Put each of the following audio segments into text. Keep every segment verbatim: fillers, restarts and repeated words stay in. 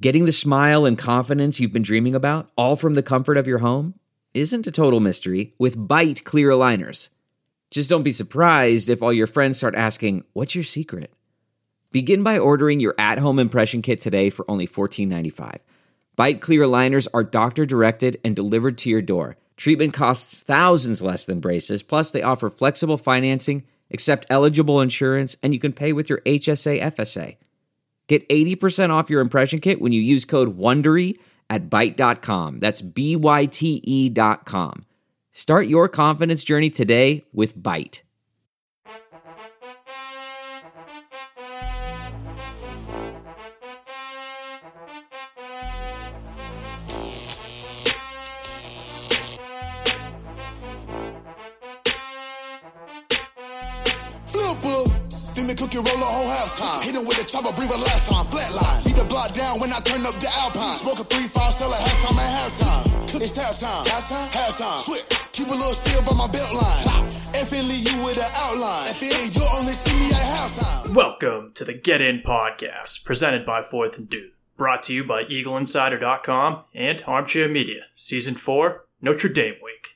Getting the smile and confidence you've been dreaming about, all from the comfort of your home, isn't a total mystery with Byte clear aligners. Just don't be surprised if all your friends start asking, "What's your secret?" Begin by ordering your at-home impression kit today for only fourteen ninety-five. Byte clear aligners are doctor-directed and delivered to your door. Treatment costs thousands less than braces, plus they offer flexible financing, accept eligible insurance, and you can pay with your H S A F S A. Get eighty percent off your impression kit when you use code WONDERY at byte dot com. That's B Y T E dot com. Start your confidence journey today with Byte. Cookie roll a whole halftime. Hit him with a chopper, breathe a last time. Flatline. Beat the block down when I turn up the Alpine. Smoke a three five, sell a halftime at halftime. It's halftime. Halftime. Halftime. Switch. Keep a little still by my belt line. Effing leave you with an outline. If it ain't, you'll only see me at halftime. Welcome to the Get In Podcast, presented by Fourth and Dude. Brought to you by Eagle Insider dot com and Armchair Media. Season four, Notre Dame Week.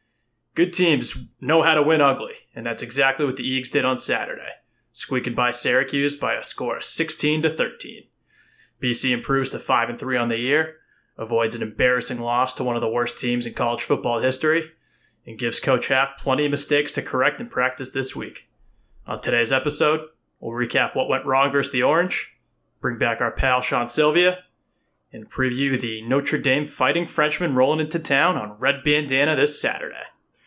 Good teams know how to win ugly, and that's exactly what the Eags did on Saturday, squeaking by Syracuse by a score of sixteen to thirteen. B C improves to five and three on the year, avoids an embarrassing loss to one of the worst teams in college football history, and gives Coach Half plenty of mistakes to correct in practice this week. On today's episode, we'll recap what went wrong versus the Orange, bring back our pal Sean Sylvia, and preview the Notre Dame Fighting Frenchmen rolling into town on Red Bandana this Saturday.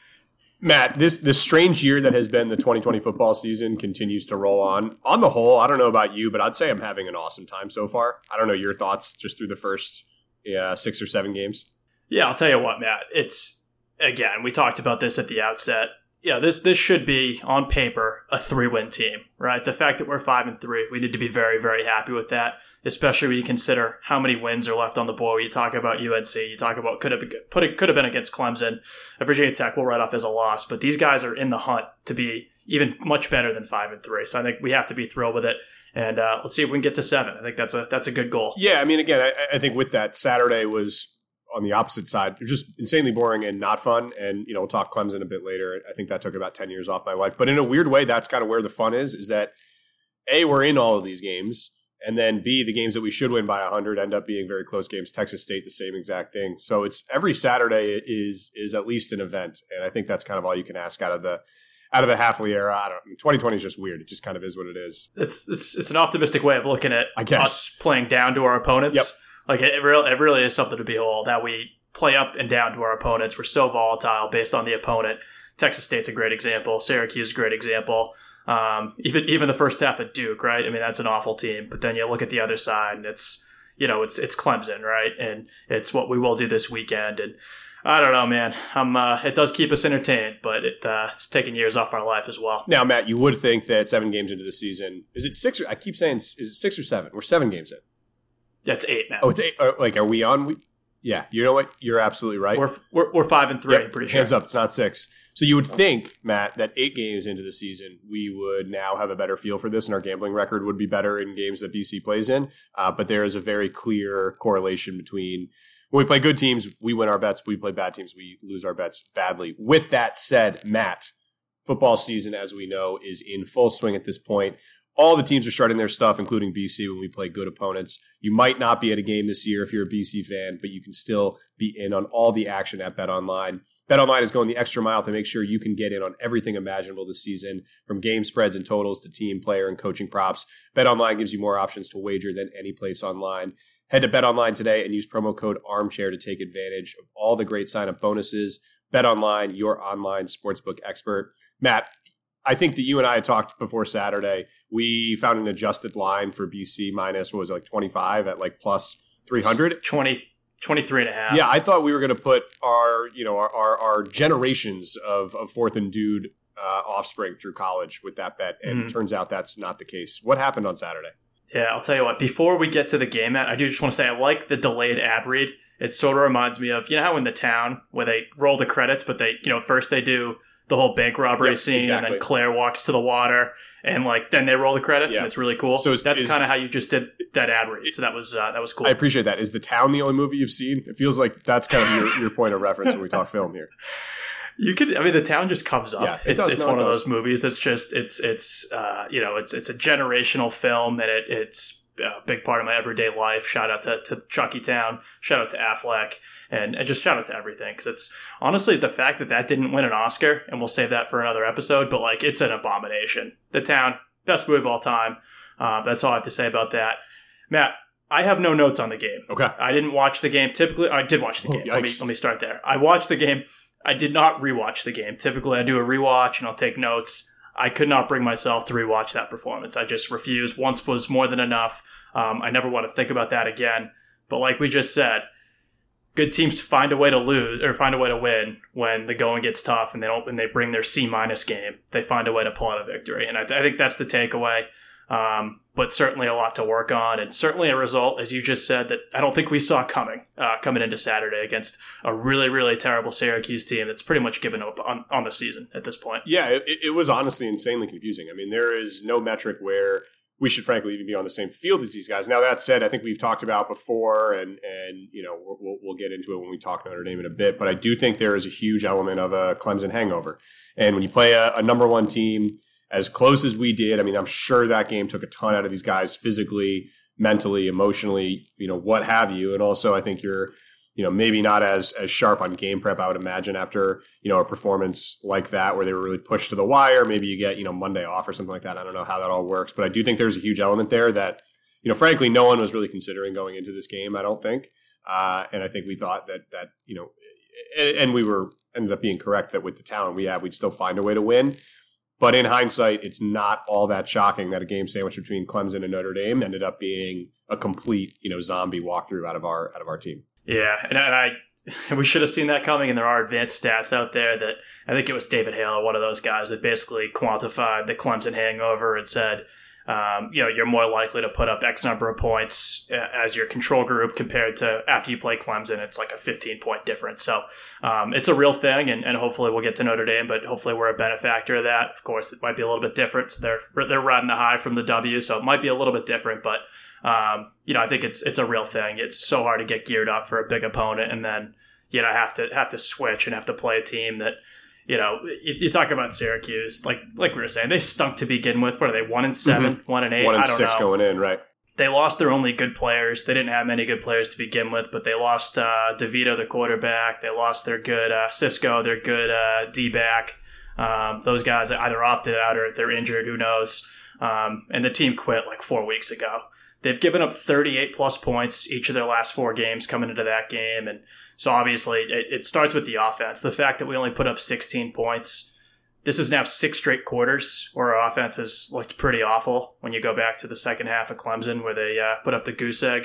Matt, this this strange year that has been the twenty twenty football season continues to roll on. On the whole, I don't know about you, but I'd say I'm having an awesome time so far. I don't know your thoughts just through the first yeah, six or seven games. Yeah, I'll tell you what, Matt. It's, again, we talked about this at the outset. Yeah, this this should be, on paper, a three-win team, right? The fact that we're five and three, we need to be very, very happy with that, especially when you consider how many wins are left on the board. You talk about U N C, you talk about could have been, put it, could have been against Clemson. Virginia Tech will write off as a loss, but these guys are in the hunt to be even much better than five and three. So I think we have to be thrilled with it. And uh, let's see if we can get to seven. I think that's a that's a good goal. Yeah, I mean, again, I, I think with that, Saturday was on the opposite side, just insanely boring and not fun. And, you know, we'll talk Clemson a bit later. I think that took about ten years off my life. But in a weird way, that's kind of where the fun is, is that, A, we're in all of these games. And then B, the games that we should win by one hundred end up being very close games. Texas State, the same exact thing. So it's every Saturday is is at least an event. And I think that's kind of all you can ask out of the out of the Hafley era. I don't twenty twenty is just weird. It just kind of is what it is. It's it's it's an optimistic way of looking at I guess. us playing down to our opponents. Yep. Like it, it, really, it really is something to behold, that we play up and down to our opponents. We're so volatile based on the opponent. Texas State's a great example. Syracuse is a great example. Um, even even the first half at Duke, right? I mean, that's an awful team. But then you look at the other side, and it's you know it's it's Clemson, right? And it's what we will do this weekend. And I don't know, man. I'm. Uh, it does keep us entertained, but it, uh, it's taking years off our life as well. Now, Matt, you would think that seven games into the season, is it six? Or, I keep saying, is it six or seven? We're seven games in. Yeah, it's eight now. Oh, it's eight. Uh, like, are we on? We, yeah, you know what? You're absolutely right. We're we're, we're five and three. Yep. I'm pretty sure. Hands up, it's not six. So you would think, Matt, that eight games into the season, we would now have a better feel for this, and our gambling record would be better in games that B C plays in. Uh, but there is a very clear correlation between when we play good teams, we win our bets. We play bad teams, we lose our bets badly. With that said, Matt, football season, as we know, is in full swing at this point. All the teams are starting their stuff, including B C, when we play good opponents. You might not be at a game this year if you're a B C fan, but you can still be in on all the action at BetOnline. BetOnline is going the extra mile to make sure you can get in on everything imaginable this season, from game spreads and totals to team, player, and coaching props. BetOnline gives you more options to wager than any place online. Head to BetOnline today and use promo code ARMCHAIR to take advantage of all the great sign-up bonuses. BetOnline, your online sportsbook expert. Matt, I think that you and I had talked before Saturday. We found an adjusted line for B C minus, what was it, like twenty-five at like plus three hundred? twenty, twenty-three and a half. Yeah, I thought we were going to put our, you know, our our, our generations of, of Fourth and Dude uh, offspring through college with that bet, and mm. it turns out that's not the case. What happened on Saturday? Yeah, I'll tell you what. Before we get to the game, Matt, I do just want to say I like the delayed ad read. It sort of reminds me of, you know how in The Town where they roll the credits, but they, you know, first they do the whole bank robbery Yep, scene, exactly. and then Claire walks to the water, and like then they roll the credits, Yeah. and it's really cool. So is- that's is- kind of how you just did that ad read. So that was uh, that was cool. I appreciate that. Is The Town the only movie you've seen? It feels like that's kind of your, your point of reference when we talk film here. You could, I mean, The Town just comes up. Yeah, it it's does. it's No, one it of does. those movies that's just it's it's uh, you know it's it's a generational film, and it it's a big part of my everyday life. Shout out to, to Chucky Town. Shout out to Affleck, and, and just shout out to everything, because it's honestly the fact that that didn't win an Oscar, and we'll save that for another episode. But like, it's an abomination. The Town, best movie of all time. Uh, that's all I have to say about that. Matt, I have no notes on the game. Okay. I didn't watch the game. Typically, I did watch the Oh, game. let me yikes. let me start there. I watched the game. I did not rewatch the game. Typically, I do a rewatch and I'll take notes. I could not bring myself to rewatch that performance. I just refused. Once was more than enough. Um, I never want to think about that again. But like we just said, good teams find a way to lose or find a way to win when the going gets tough, and they don't. And they bring their C minus game. They find a way to pull out a victory, and I, th- I think that's the takeaway. Um, but certainly a lot to work on, and certainly a result, as you just said, that I don't think we saw coming uh, coming into Saturday against a really, really terrible Syracuse team that's pretty much given up on, on the season at this point. Yeah, it, it was honestly insanely confusing. I mean, there is no metric where we should frankly even be on the same field as these guys. Now, that said, I think we've talked about before, and, and you know, we'll, we'll get into it when we talk Notre Dame in a bit, but I do think there is a huge element of a Clemson hangover. And when you play a, a number one team as close as we did, I mean, I'm sure that game took a ton out of these guys physically, mentally, emotionally, you know, what have you. And also, I think you're, you know, maybe not as as sharp on game prep, I would imagine, after, you know, a performance like that where they were really pushed to the wire. Maybe you get, you know, Monday off or something like that. I don't know how that all works, but I do think there's a huge element there that, you know, frankly, no one was really considering going into this game, I don't think. Uh, and I think we thought that, that you know, and, and we were ended up being correct that with the talent we have, we'd still find a way to win. But in hindsight, it's not all that shocking that a game sandwich between Clemson and Notre Dame ended up being a complete, you know, zombie walkthrough out of our out of our team. Yeah, and, and I we should have seen that coming, and there are advanced stats out there that I think it was David Hale, one of those guys, that basically quantified the Clemson hangover and said, um, you know, you're more likely to put up X number of points as your control group compared to after you play Clemson. It's like a fifteen-point difference. So um, it's a real thing, and, and hopefully we'll get to Notre Dame, but hopefully we're a benefactor of that. Of course, it might be a little bit different. So they're they're riding the high from the W, so it might be a little bit different, but um, you know, I think it's it's a real thing. It's so hard to get geared up for a big opponent, and then you know have to have to switch and have to play a team that. You know, you, you talk about Syracuse, like like we were saying, they stunk to begin with. What are they, one and seven, mm-hmm. one and eight? One and I don't six know. going in, right? They lost their only good players. They didn't have many good players to begin with, but they lost uh, DeVito, their quarterback. They lost their good uh, Cisco, their good uh, D-back. Um, those guys either opted out or they're injured, who knows. Um, and the team quit like four weeks ago. They've given up thirty-eight plus points each of their last four games coming into that game. And so obviously it, it starts with the offense. The fact that we only put up sixteen points, this is now six straight quarters where our offense has looked pretty awful when you go back to the second half of Clemson where they uh, put up the goose egg.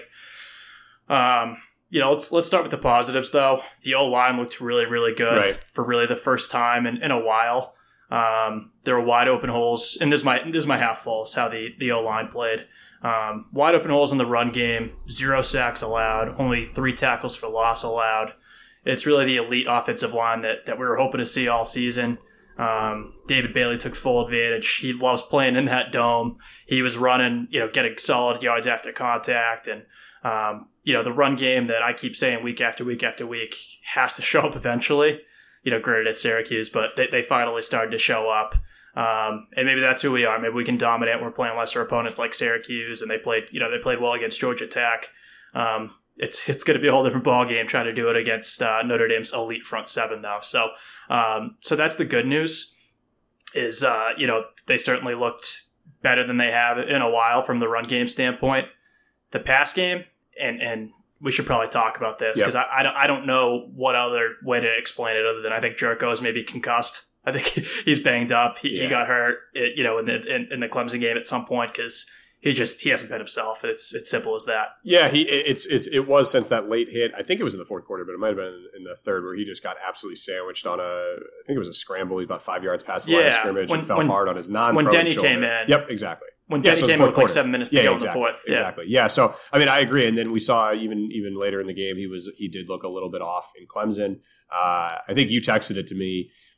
Um, you know, let's let's start with the positives, though. The O-line looked really, really good Right. for really the first time in, in a while. Um, there were wide open holes, and this is my, this is my half full, is how the, the O-line played. Um, wide open holes in the run game, zero sacks allowed, only three tackles for loss allowed. It's really the elite offensive line that, that we were hoping to see all season. Um, David Bailey took full advantage. He loves playing in that dome. He was running, you know, getting solid yards after contact. And, um, you know, the run game that I keep saying week after week after week has to show up eventually, you know, granted at Syracuse, but they, they finally started to show up. Um, and maybe that's who we are. Maybe we can dominate when we're playing lesser opponents like Syracuse, and they played, you know, they played well against Georgia Tech. Um, it's it's going to be a whole different ball game trying to do it against uh, Notre Dame's elite front seven, though. So, um, so that's the good news. Is uh, you know, they certainly looked better than they have in a while from the run game standpoint. The pass game, and and we should probably talk about this because Yep. I I don't, I don't know what other way to explain it other than I think Jerko is maybe concussed. I think he's banged up. He, Yeah. he got hurt, you know, in the in, in the Clemson game at some point because he just he hasn't been himself. It's it's simple as that. Yeah, he it's it's it was since that late hit. I think it was in the fourth quarter, but it might have been in the third where he just got absolutely sandwiched on a. I think it was a scramble. He's about five yards past the line of Yeah, scrimmage when- and fell when- hard on his non. when Denny came in. Yep, exactly. When Yeah, Denny so it's came in fourth with like quarter. seven minutes to Yeah, go exactly, in the fourth. Yeah. Exactly. Yeah. So I mean, I agree. And then we saw even even later in the game, he was he did look a little bit off in Clemson. Uh, I think you texted it to me.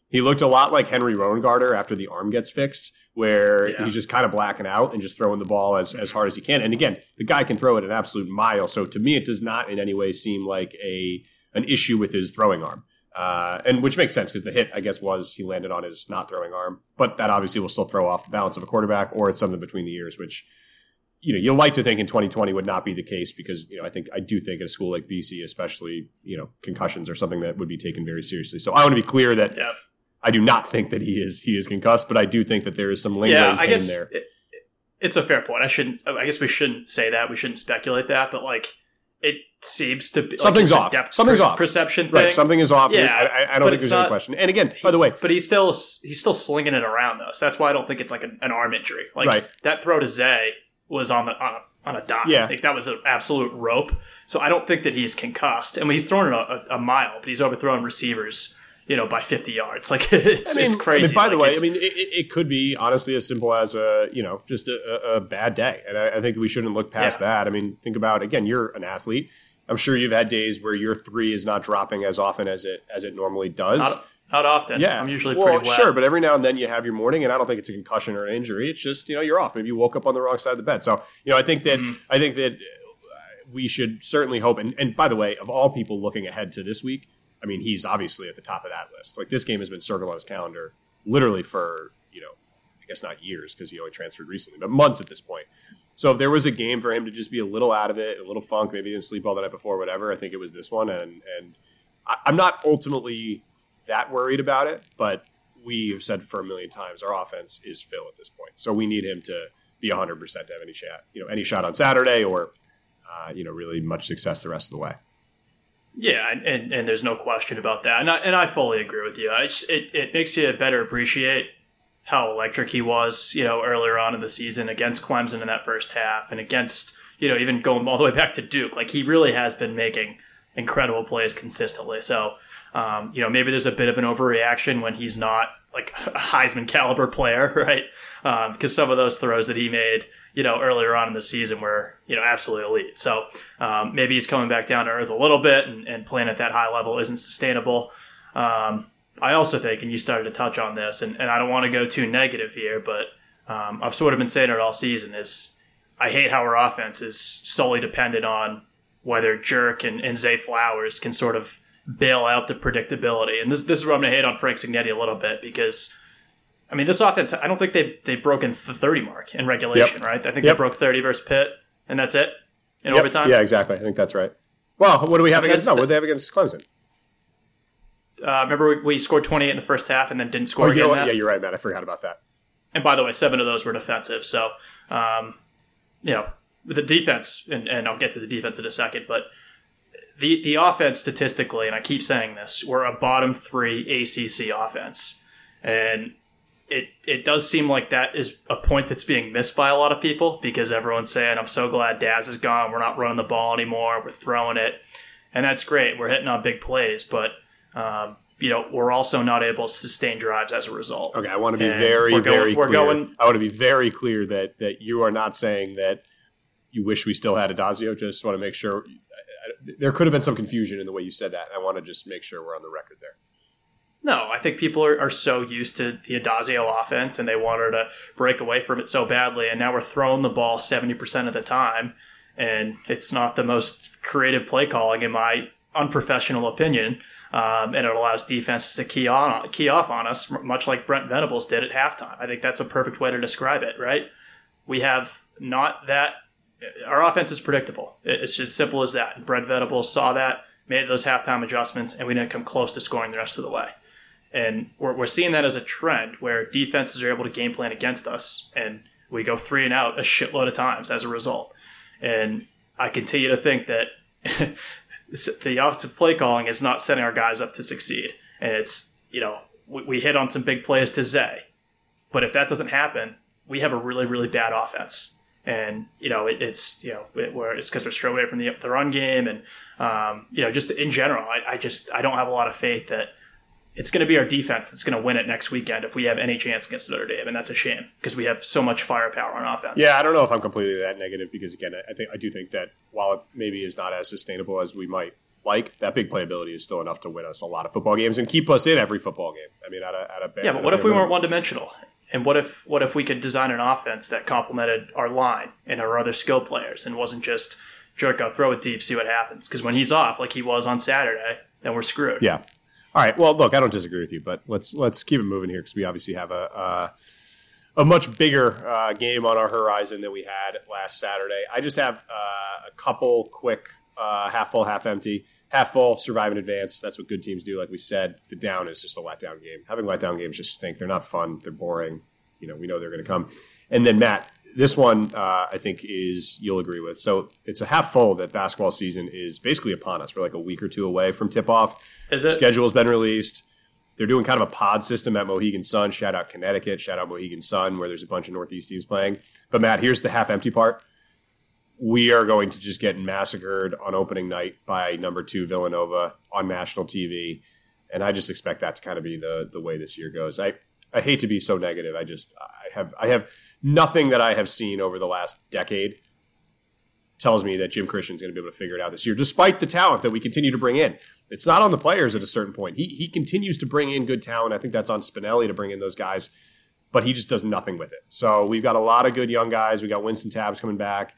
He looked a lot like Henry Rowengarter after the arm gets fixed, where Yeah. he's just kind of blacking out and just throwing the ball as, as hard as he can. And again, the guy can throw it an absolute mile. So to me, it does not in any way seem like a an issue with his throwing arm. Uh, and which makes sense because the hit, I guess, was he landed on his not throwing arm. But that obviously will still throw off the balance of a quarterback, or it's something between the ears, which, you know, you'll like to think in twenty twenty would not be the case because, you know, I think I do think at a school like B C, especially, you know, concussions are something that would be taken very seriously. So I want to be clear that Yeah. I do not think that he is he is concussed, but I do think that there is some lingering Yeah, I pain guess there. it, it's a fair point. I shouldn't. I guess we shouldn't say that. We shouldn't speculate that. But like, it seems to be Something's like it's off. a depth Something's per- off. Perception thing. Right, something is off. Yeah, I, I, I don't but think it's there's not- any question. And again, by the way, but he's still he's still slinging it around though. So that's why I don't think it's like an, an arm injury. Like Right. that throw to Zay was on the on a, on a dime. Yeah. Like that was an absolute rope. So I don't think that he's concussed. I mean, he's thrown it a, a, a mile, but he's overthrown receivers, you know, by fifty yards. Like it's I mean, it's crazy. I mean, by Like, the way, it's- I mean, it, it it could be honestly as simple as a, you know, just a, a, a bad day. And I, I think we shouldn't look past Yeah. that. I mean, think about, again, you're an athlete. I'm sure you've had days where your three is not dropping as often as it as it normally does. not, not often. Yeah, I'm usually well, pretty wet. sure, but every now and then you have your morning, and I don't think it's a concussion or an injury. It's just, you know, you're off. Maybe you woke up on the wrong side of the bed. So, you know, I think that Mhm. I think that uh, we should certainly hope. And, and by the way, of all people looking ahead to this week, I mean, he's obviously at the top of that list. Like this game has been circled on his calendar literally for, you know, I guess not years because he only transferred recently, but months at this point. So if there was a game for him to just be a little out of it, a little funk, maybe he didn't sleep all the night before, whatever, I think it was this one. And and I, I'm not ultimately that worried about it, but we have said for a million times our offense is Phil at this point. So we need him to be one hundred percent to have any shot, you know, any shot on Saturday or, uh, you know, really much success the rest of the way. Yeah, and, and, and there's no question about that. And I, and I fully agree with you. I just, it, it makes you better appreciate how electric he was, you know, earlier on in the season against Clemson in that first half and against, you know, even going all the way back to Duke. Like, he really has been making incredible plays consistently. So, um, you know, maybe there's a bit of an overreaction when he's not, like, a Heisman caliber player, right? Um, because some of those throws that he made, you know, earlier on in the season were, you know, absolutely elite. So um, maybe he's coming back down to earth a little bit and, and playing at that high level isn't sustainable. Um, I also think, and you started to touch on this, and, and I don't want to go too negative here, but um, I've sort of been saying it all season, is I hate how our offense is solely dependent on whether Jerk and, and Zay Flowers can sort of bail out the predictability. And this, this is where I'm going to hate on Frank Cignetti a little bit because, I mean, this offense, I don't think they, they've broken the thirty mark in regulation, Yep. right? I think Yep. they broke thirty versus Pitt, and that's it in Yep. overtime. Yeah, exactly. I think that's right. Well, what do we have I mean, against? that's No, the- what do they have against Clemson? Uh, remember we, we scored twenty-eight in the first half and then didn't score Oh, you again know in what? that? Yeah, you're right, man. I forgot about that. And by the way, seven of those were defensive. So, um, you know, with the defense, and, and I'll get to the defense in a second, but the the offense statistically, and I keep saying this, we're a bottom three A C C offense. And it it does seem like that is a point that's being missed by a lot of people because everyone's saying, I'm so glad Daz is gone. We're not running the ball anymore. We're throwing it. And that's great. We're hitting on big plays, but um, you know, we're also not able to sustain drives as a result. Okay, I want to be And very, we're going- very we're clear. going- I want to be very clear that that you are not saying that you wish we still had Adazio. Just want to make sure. I, I, there could have been some confusion in the way you said that. I want to just make sure we're on the record there. No, I think people are, are so used to the Adazio offense and they wanted to break away from it so badly. And now we're throwing the ball seventy percent of the time. And it's not the most creative play calling, in my unprofessional opinion. Um, and it allows defenses to key on key off on us, much like Brent Venables did at halftime. I think that's a perfect way to describe it, right? We have not that. Our offense is predictable. It's as simple as that. Brent Venables saw that, made those halftime adjustments, and we didn't come close to scoring the rest of the way. And we're, we're seeing that as a trend where defenses are able to game plan against us, and we go three and out a shitload of times as a result. And I continue to think that the offensive play calling is not setting our guys up to succeed. And it's, you know, we, we hit on some big plays to Zay. But if that doesn't happen, we have a really, really bad offense. And, you know, it, it's, you know, it, where it's because we're straight away from the, the run game. And, um, you know, just in general, I, I just, I don't have a lot of faith that it's going to be our defense that's going to win it next weekend if we have any chance against Notre Dame. And that's a shame because we have so much firepower on offense. Yeah, I don't know if I'm completely that negative because, again, I think I do think that while it maybe is not as sustainable as we might like, that big playability is still enough to win us a lot of football games and keep us in every football game. I mean, at a, at a yeah, but what if we weren't one-dimensional? And what if what if we could design an offense that complemented our line and our other skill players and wasn't just jerk out, throw it deep, see what happens? Because when he's off, like he was on Saturday, then we're screwed. Yeah. All right. Well, look, I don't disagree with you, but let's let's keep it moving here because we obviously have a uh, a much bigger uh, game on our horizon than we had last Saturday. I just have uh, a couple quick uh, half full, half empty. Half full, survive in advance. That's what good teams do. Like we said, the down is just a letdown game. Having letdown games just stink. They're not fun. They're boring. You know, we know they're going to come. And then, Matt, this one uh, I think is you'll agree with. So it's a half full that basketball season is basically upon us. We're like a week or two away from tip-off. Is it? Schedule's been released. They're doing kind of a pod system at Mohegan Sun. Shout out Connecticut. Shout out Mohegan Sun, where there's a bunch of Northeast teams playing. But, Matt, here's the half-empty part. We are going to just get massacred on opening night by number two Villanova on national T V. And I just expect that to kind of be the the way this year goes. I, I hate to be so negative. I just I have I have nothing that I have seen over the last decade tells me that Jim Christian's going to be able to figure it out this year, despite the talent that we continue to bring in. It's not on the players at a certain point. He he continues to bring in good talent. I think that's on Spinelli to bring in those guys, but he just does nothing with it. So we've got a lot of good young guys. We got Winston Tabbs coming back.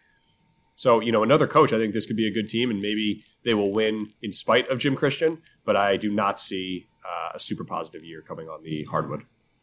So, you know, another coach, I think this could be a good team, and maybe they will win in spite of Jim Christian, but I do not see uh, a super positive year coming on the hardwood.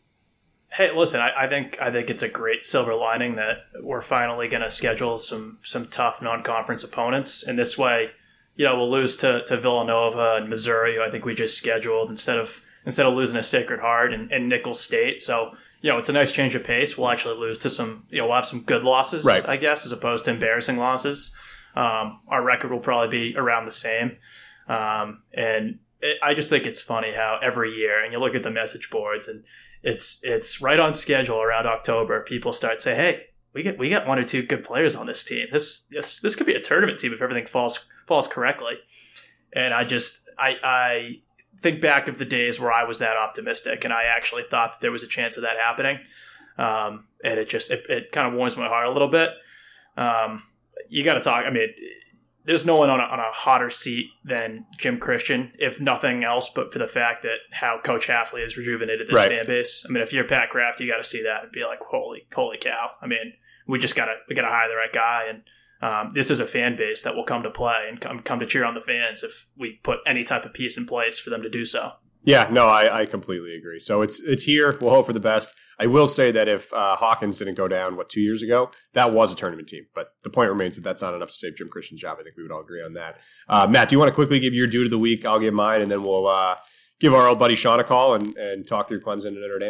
Hey, listen, I, I think I think it's a great silver lining that we're finally going to schedule some some tough non-conference opponents. And this way, you know, we'll lose to, to Villanova and Missouri, who I think we just scheduled, instead of instead of losing to Sacred Heart and, and Nicholls State. So, you know, it's a nice change of pace. We'll actually lose to some, you know, we'll have some good losses, right, I guess, as opposed to embarrassing losses. Um, our record will probably be around the same. Um, and it, I just think it's funny how every year, and you look at the message boards, and it's it's right on schedule around October, people start saying, hey, we get we got one or two good players on this team. This this, this could be a tournament team if everything falls falls correctly. And I just, I I... think back of the days where I was that optimistic, and I actually thought that there was a chance of that happening. Um, and it just, it, it kind of warms my heart a little bit. Um, you got to talk. I mean, there's no one on a, on a hotter seat than Jim Christian, if nothing else, but for the fact that how Coach Hafley has rejuvenated this right. fan base. I mean, if you're Pat Kraft, you got to see that and be like, holy, holy cow. I mean, we just got to, we got to hire the right guy. And, Um, this is a fan base that will come to play and come come to cheer on the fans if we put any type of piece in place for them to do so. Yeah, no, I, I completely agree. So it's it's here. We'll hope for the best. I will say that if uh, Hawkins didn't go down, what, two years ago, that was a tournament team. But the point remains that that's not enough to save Jim Christian's job. I think we would all agree on that. Uh, Matt, do you want to quickly give your due to the week? I'll give mine, and then we'll uh, give our old buddy Sean a call and, and talk through Clemson and Notre Dame.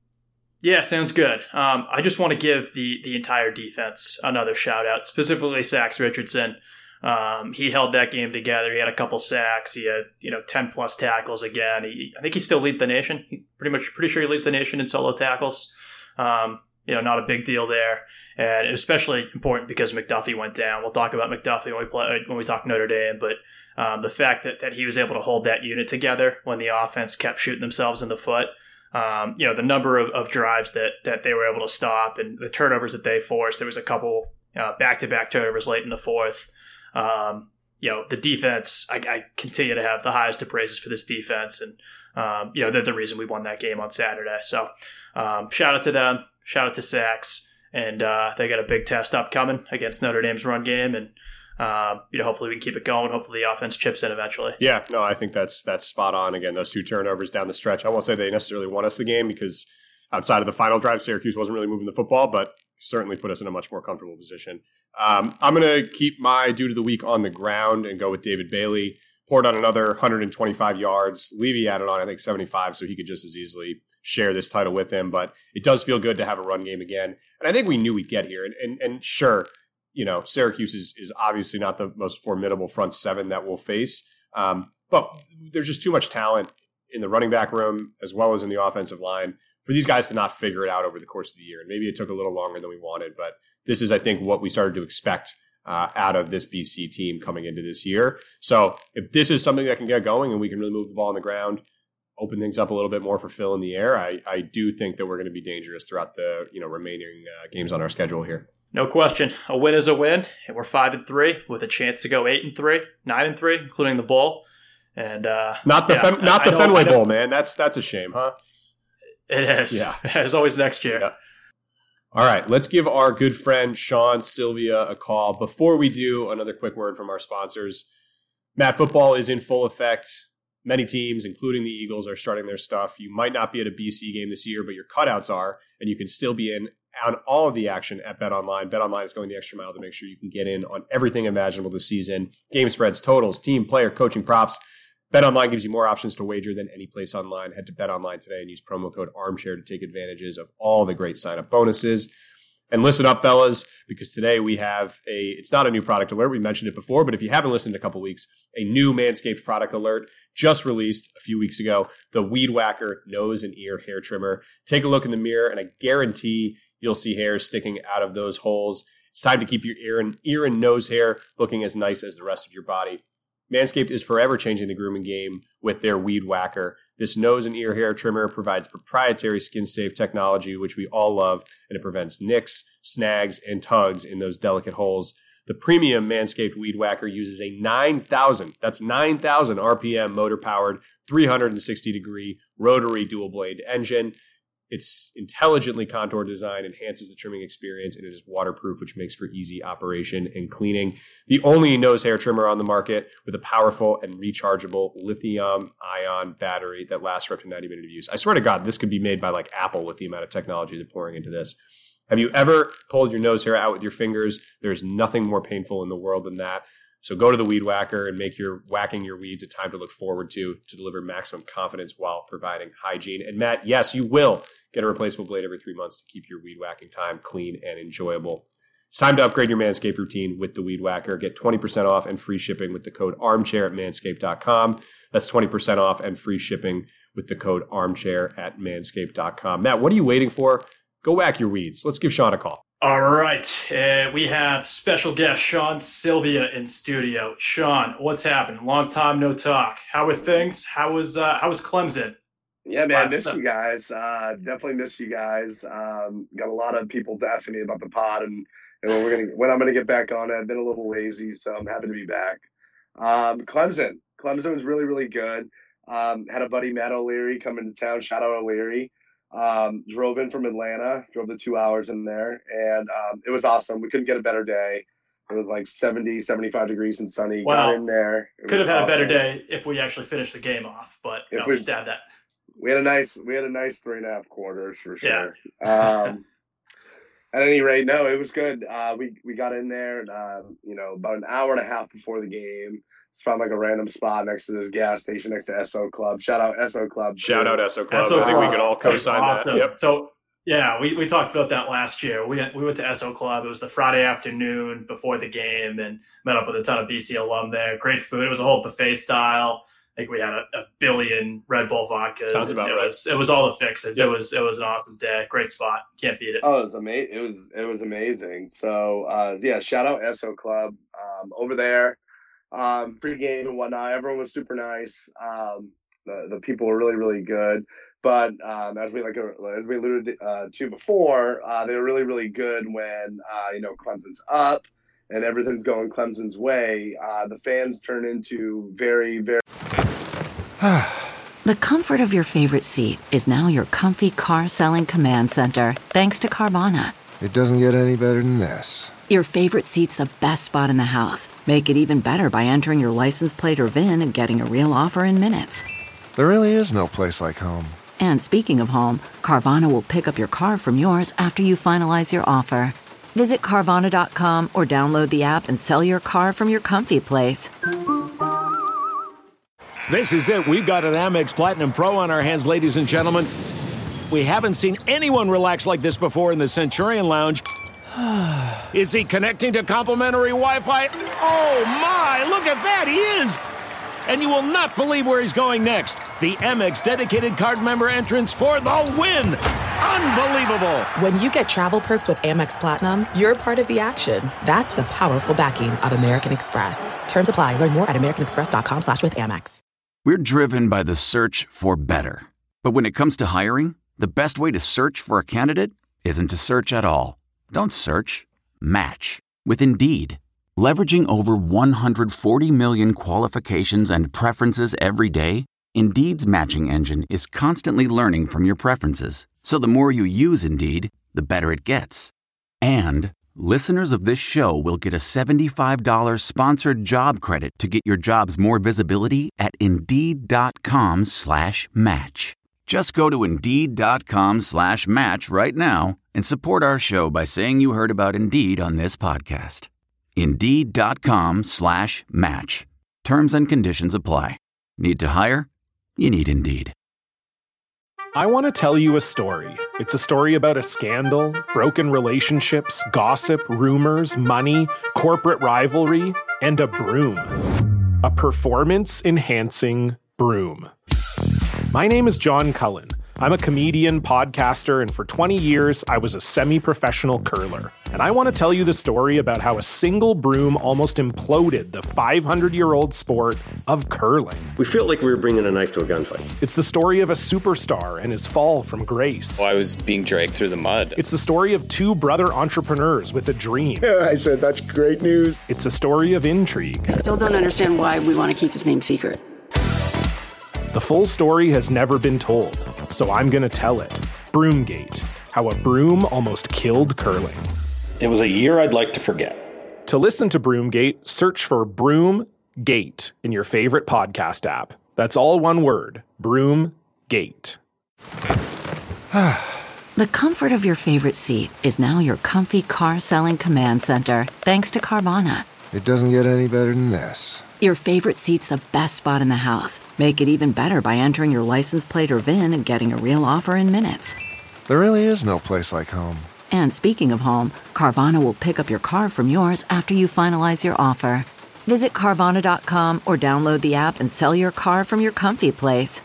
Yeah, sounds good. Um, I just want to give the the entire defense another shout out, specifically Sax Richardson. Um, he held that game together. He had a couple sacks. He had, you know, ten plus tackles again. He, I think he still leads the nation. He pretty much pretty sure he leads the nation in solo tackles. Um, you know, not a big deal there, and especially important because McDuffie went down. We'll talk about McDuffie when we play when we talk Notre Dame, but um, the fact that that he was able to hold that unit together when the offense kept shooting themselves in the foot. Um, you know, the number of, of drives that, that they were able to stop and the turnovers that they forced. There was a couple uh, back-to-back turnovers late in the fourth. Um, you know, the defense, I, I continue to have the highest of praises for this defense. And, um, you know, they're the reason we won that game on Saturday. So um, shout out to them. Shout out to Sax. And uh, they got a big test upcoming against Notre Dame's run game. And, Um, you know, hopefully we can keep it going. Hopefully the offense chips in eventually. Yeah, no, I think that's that's spot on. Again, those two turnovers down the stretch. I won't say they necessarily won us the game because outside of the final drive, Syracuse wasn't really moving the football, but certainly put us in a much more comfortable position. Um, I'm going to keep my due to the week on the ground and go with David Bailey. Poured on another one hundred twenty-five yards. Levy added on, I think, seventy-five, so he could just as easily share this title with him. But it does feel good to have a run game again. And I think we knew we'd get here. And, and, and sure, you know, Syracuse is, is obviously not the most formidable front seven that we'll face. Um, but there's just too much talent in the running back room as well as in the offensive line for these guys to not figure it out over the course of the year. And maybe it took a little longer than we wanted, but this is, I think, what we started to expect uh, out of this B C team coming into this year. So if this is something that can get going and we can really move the ball on the ground, open things up a little bit more for Phil in the air, I, I do think that we're going to be dangerous throughout the you know remaining uh, games on our schedule here. No question. A win is a win. And we're five and three with a chance to go eight and three, nine and three, including the bowl. And uh, not the yeah, Fem- not I, the I Fenway know, Bowl, man. That's that's a shame, huh? It is. Yeah, as always next year. Yeah. All right, let's give our good friend Sean Sylvia a call. Before we do, another quick word from our sponsors. Matt, football is in full effect. Many teams, including the Eagles, are starting their stuff. You might not be at a B C game this year, but your cutouts are, and you can still be in on all of the action at BetOnline. BetOnline is going the extra mile to make sure you can get in on everything imaginable this season. Game spreads, totals, team, player, coaching, props. BetOnline gives you more options to wager than any place online. Head to BetOnline today and use promo code ARMCHAIR to take advantages of all the great sign-up bonuses. And listen up, fellas, because today we have a, it's not a new product alert. We mentioned it before, but if you haven't listened in a couple weeks, a new Manscaped product alert just released a few weeks ago, the Weed Whacker Nose and Ear Hair Trimmer. Take a look in the mirror, and I guarantee you'll see hairs sticking out of those holes. It's time to keep your ear and ear and nose hair looking as nice as the rest of your body. Manscaped is forever changing the grooming game with their Weed Whacker. This nose and ear hair trimmer provides proprietary skin-safe technology, which we all love, and it prevents nicks, snags, and tugs in those delicate holes. The premium Manscaped Weed Whacker uses a nine thousand, that's nine thousand R P M motor-powered, three hundred sixty degree rotary dual-blade engine. Its intelligently contoured design enhances the trimming experience, and it is waterproof, which makes for easy operation and cleaning. The only nose hair trimmer on the market with a powerful and rechargeable lithium-ion battery that lasts for up to ninety minutes of use. I swear to God, this could be made by like Apple with the amount of technology they're pouring into this. Have you ever pulled your nose hair out with your fingers? There's nothing more painful in the world than that. So go to the Weed Whacker and make your whacking your weeds a time to look forward to, to deliver maximum confidence while providing hygiene. And Matt, yes, you will get a replaceable blade every three months to keep your weed whacking time clean and enjoyable. It's time to upgrade your Manscaped routine with the Weed Whacker. Get twenty percent off and free shipping with the code armchair at manscaped dot com. That's twenty percent off and free shipping with the code armchair at manscaped dot com. Matt, what are you waiting for? Go whack your weeds. Let's give Sean a call. All right. Uh, we have special guest Sean Sylvia in studio. Sean, what's happened? Long time no talk. How are things? How was uh, how was Clemson? Yeah, man, Last miss time. you guys. Uh, definitely miss you guys. Um, got a lot of people asking me about the pod and, and when we're gonna when I'm gonna get back on it. I've been a little lazy, so I'm happy to be back. Um, Clemson, Clemson was really really good. Um, had a buddy Matt O'Leary come into town. Shout out O'Leary. Um, drove in from Atlanta, drove the two hours in there, and um, it was awesome. We couldn't get a better day. It was like seventy, seventy-five degrees and sunny. Wow. Got in there. It Could have was had awesome. a better day if we actually finished the game off, but If no, we- just add that. We had a nice, we had a nice three and a half quarters for Yeah. sure. Um, at any rate, no, it was good. Uh, we we got in there, and, uh, you know, about an hour and a half before the game. Just found like a random spot next to this gas station next to S O Club. Shout out S O Club. Shout too. out S O Club. S O I think we Club. could all co-sign that. Awesome. Yep. So, yeah, we, we talked about that last year. We we went to S O Club. It was the Friday afternoon before the game and met up with a ton of B C alum there. Great food. It was a whole buffet style. I think we had a, a billion Red Bull vodkas. Sounds about it right. Was, it was all the fixes. Yep. It was it was an awesome day. Great spot. Can't beat it. Oh, it was amazing. It was it was amazing. So uh, yeah, shout out S O Club um, over there. Um, pre-game and whatnot. Everyone was super nice. Um, the the people were really really good. But um, as we like as we alluded uh, to before, uh, they were really really good when uh, you know Clemson's up and everything's going Clemson's way. Uh, the fans turn into very very. The comfort of your favorite seat is now your comfy car selling command center, thanks to Carvana. It doesn't get any better than this. Your favorite seat's the best spot in the house. Make it even better by entering your license plate or V I N and getting a real offer in minutes. There really is no place like home. And speaking of home, Carvana will pick up your car from yours after you finalize your offer. Visit Carvana dot com or download the app and sell your car from your comfy place. This is it. We've got an Amex Platinum Pro on our hands, ladies and gentlemen. We haven't seen anyone relax like this before in the Centurion Lounge. Is he connecting to complimentary Wi-Fi? Oh, my. Look at that. He is. And you will not believe where he's going next. The Amex dedicated card member entrance for the win. Unbelievable. When you get travel perks with Amex Platinum, you're part of the action. That's the powerful backing of American Express. Terms apply. Learn more at americanexpress.com slash with Amex. We're driven by the search for better. But when it comes to hiring, the best way to search for a candidate isn't to search at all. Don't search. Match with Indeed. Leveraging over one hundred forty million qualifications and preferences every day, Indeed's matching engine is constantly learning from your preferences. So the more you use Indeed, the better it gets. And listeners of this show will get a seventy-five dollars sponsored job credit to get your jobs more visibility at Indeed.com slash match. Just go to Indeed.com slash match right now and support our show by saying you heard about Indeed on this podcast. Indeed.com slash match. Terms and conditions apply. Need to hire? You need Indeed. I want to tell you a story. It's a story about a scandal, broken relationships, gossip, rumors, money, corporate rivalry, and a broom. A performance-enhancing broom. My name is John Cullen. I'm a comedian, podcaster, and for twenty years, I was a semi-professional curler. And I want to tell you the story about how a single broom almost imploded the five hundred year old sport of curling. We felt like we were bringing a knife to a gunfight. It's the story of a superstar and his fall from grace. Well, I was being dragged through the mud. It's the story of two brother entrepreneurs with a dream. Yeah, I said, that's great news. It's a story of intrigue. I still don't understand why we want to keep his name secret. The full story has never been told, so I'm going to tell it. Broomgate, how a broom almost killed curling. It was a year I'd like to forget. To listen to Broomgate, search for Broomgate in your favorite podcast app. That's all one word, Broomgate. The comfort of your favorite seat is now your comfy car selling command center, thanks to Carvana. It doesn't get any better than this. Your favorite seat's the best spot in the house. Make it even better by entering your license plate or V I N and getting a real offer in minutes. There really is no place like home. And speaking of home, Carvana will pick up your car from yours after you finalize your offer. Visit Carvana dot com or download the app and sell your car from your comfy place.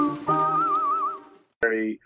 Very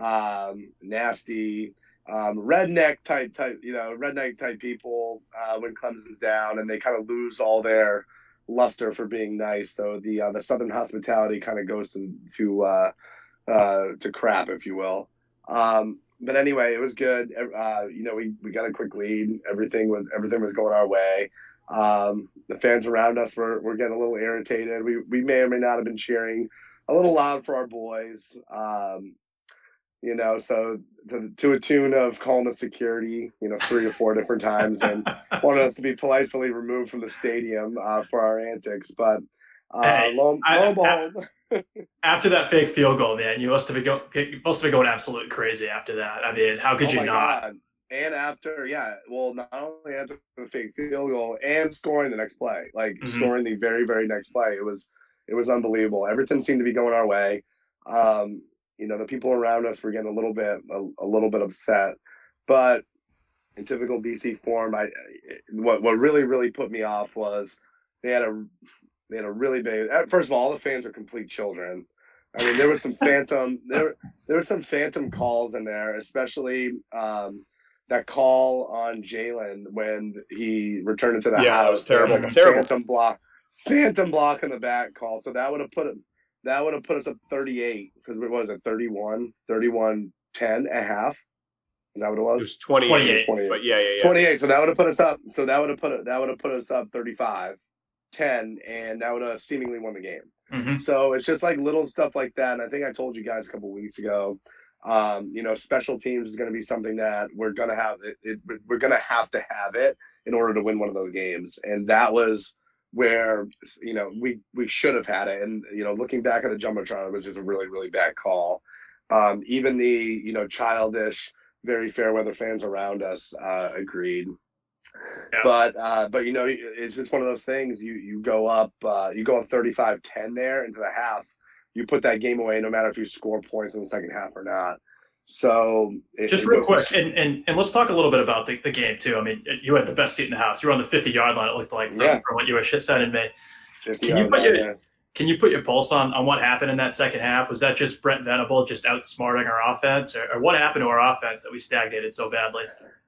um, nasty, um, redneck type, type, you know, redneck type people uh, when Clemson's down, and they kind of lose all their luster for being nice. So the uh, the Southern hospitality kind of goes to to uh, uh, to crap, if you will. Um, but anyway, it was good. Uh, you know, we, we got a quick lead. Everything was everything was going our way. Um, the fans around us were, were getting a little irritated. We we may or may not have been cheering a little loud for our boys. Um, you know, so to, to a tune of calling the security, you know, three or four different times and wanted us to be politely removed from the stadium uh, for our antics. But uh, hey, lo, I, lo and behold, after that fake field goal, man, you must have been, go, you must have been going absolute crazy after that. I mean, how could oh you my not? God. And after, yeah, well, not only after the fake field goal and scoring the next play, like mm-hmm. scoring the very, very next play, it was it was unbelievable. Everything seemed to be going our way. Um, You know, the people around us were getting a little bit, a, a little bit upset, but in typical B C form, I, what, what really, really put me off was they had a, they had a really big, first of all, all the fans are complete children. I mean, there was some phantom, there, there were some phantom calls in there, especially um, that call on Jalen when he returned into the yeah, house. Yeah, it was terrible. Like terrible. Phantom block, phantom block in the back call. So that would have put him. That would have put us up thirty-eight because what was it, thirty-one, thirty-one, ten and a half? Is that what it was? It was twenty-eight, twenty-eight. twenty-eight. But yeah, yeah, yeah. twenty-eight. So that would have put us up. So that would have put it. That would have put us up thirty-five, ten, and that would have seemingly won the game. Mm-hmm. So it's just like little stuff like that. And I think I told you guys a couple of weeks ago. Um, you know, special teams is going to be something that we're going to have. It, it, we're going to have to have it in order to win one of those games, and that was where, you know, we, we should have had it. And, you know, looking back at the Jumbotron, it was just a really, really bad call. Um, even the, you know, childish, very fair weather fans around us uh, agreed. Yeah. But, uh, but, you know, it's just one of those things. You, you go up, uh, you go up thirty-five ten there into the half. You put that game away no matter if you score points in the second half or not. So it, just it real goes, quick, and, and and let's talk a little bit about the, the game too. I mean, you had the best seat in the house. You were on the fifty yard line. It looked like from, yeah. from what you were sending me. Can you put your line, Can you put your pulse on, on what happened in that second half? Was that just Brent Venable just outsmarting our offense, or, or what happened to our offense that we stagnated so badly?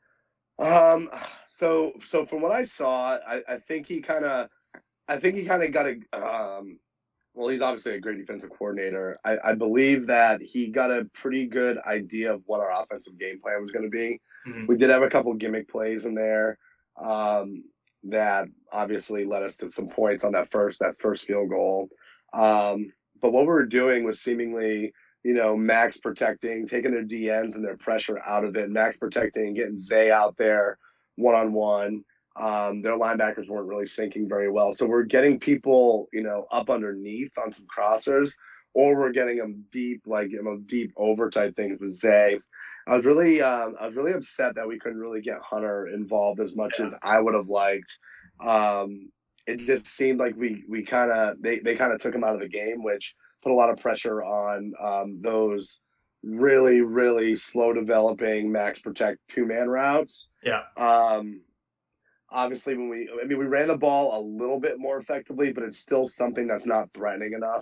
Um. So so from what I saw, I, I think he kind of, I think he kind of got a um, well, he's obviously a great defensive coordinator. I, I believe that he got a pretty good idea of what our offensive game plan was going to be. Mm-hmm. We did have a couple gimmick plays in there um, that obviously led us to some points on that first that first field goal. Um, but what we were doing was seemingly, you know, max protecting, taking their D Ns and their pressure out of it, max protecting, getting Zay out there one-on-one. Um, their linebackers weren't really sinking very well. So we're getting people, you know, up underneath on some crossers, or we're getting them deep, like, you know, deep over type things with Zay. I was really, um, I was really upset that we couldn't really get Hunter involved as much yeah. as I would have liked. Um, it just seemed like we, we kind of, they, they kind of took him out of the game, which put a lot of pressure on um, those really, really slow developing max protect two man routes. Yeah. Um, Obviously, when we, I mean, we ran the ball a little bit more effectively, but it's still something that's not threatening enough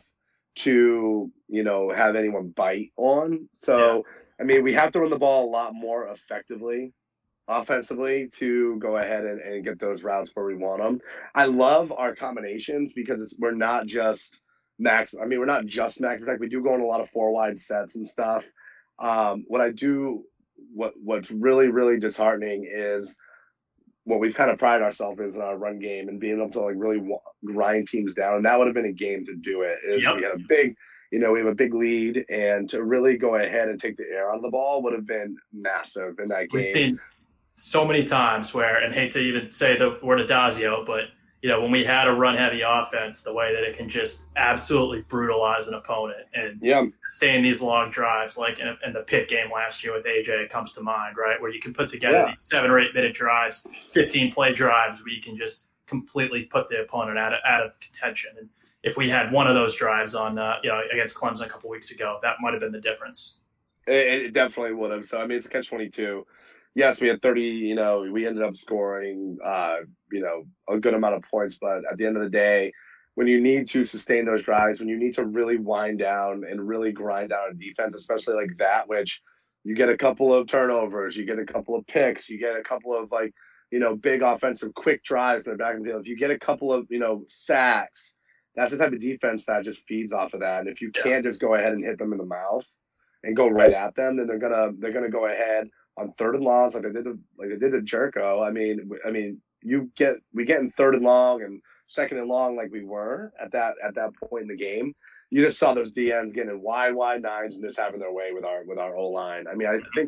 to, you know, have anyone bite on. So, yeah. I mean, we have to run the ball a lot more effectively, offensively, to go ahead and, and get those routes where we want them. I love our combinations because it's, we're not just max. I mean, we're not just max protect. We do go in a lot of four wide sets and stuff. Um, what I do, what what's really, really disheartening is what we've kind of prided ourselves is in our run game and being able to like really grind teams down. And that would have been a game to do it. Is yep. We had a big, you know, we have a big lead, and to really go ahead and take the air out of the ball would have been massive in that game. We've seen so many times where, and hate to even say the word adagio, but you know, when we had a run heavy offense, the way that it can just absolutely brutalize an opponent and yeah. stay in these long drives, like in, in the Pitt game last year with A J comes to mind, right? Where you can put together yeah. these seven or eight minute drives, fifteen play drives where you can just completely put the opponent out of, out of contention. And if we had one of those drives on, uh, you know, against Clemson a couple weeks ago, that might have been the difference. It, it definitely would have. So, I mean, it's a catch twenty-two. Yes, we had thirty, you know, we ended up scoring, uh, you know, a good amount of points. But at the end of the day, when you need to sustain those drives, when you need to really wind down and really grind down a defense, especially like that, which you get a couple of turnovers, you get a couple of picks, you get a couple of like, you know, big offensive quick drives in the back of the field. If you get a couple of, you know, sacks, that's the type of defense that just feeds off of that. And if you can't just go ahead and hit them in the mouth and go right at them, then they're gonna they're gonna go ahead on third and longs like they did to, like they did to Jerko. I mean, I mean, you get we get in third and long and second and long like we were at that at that point in the game. You just saw those D Ns getting wide, wide nines and just having their way with our with our O line. I mean, I think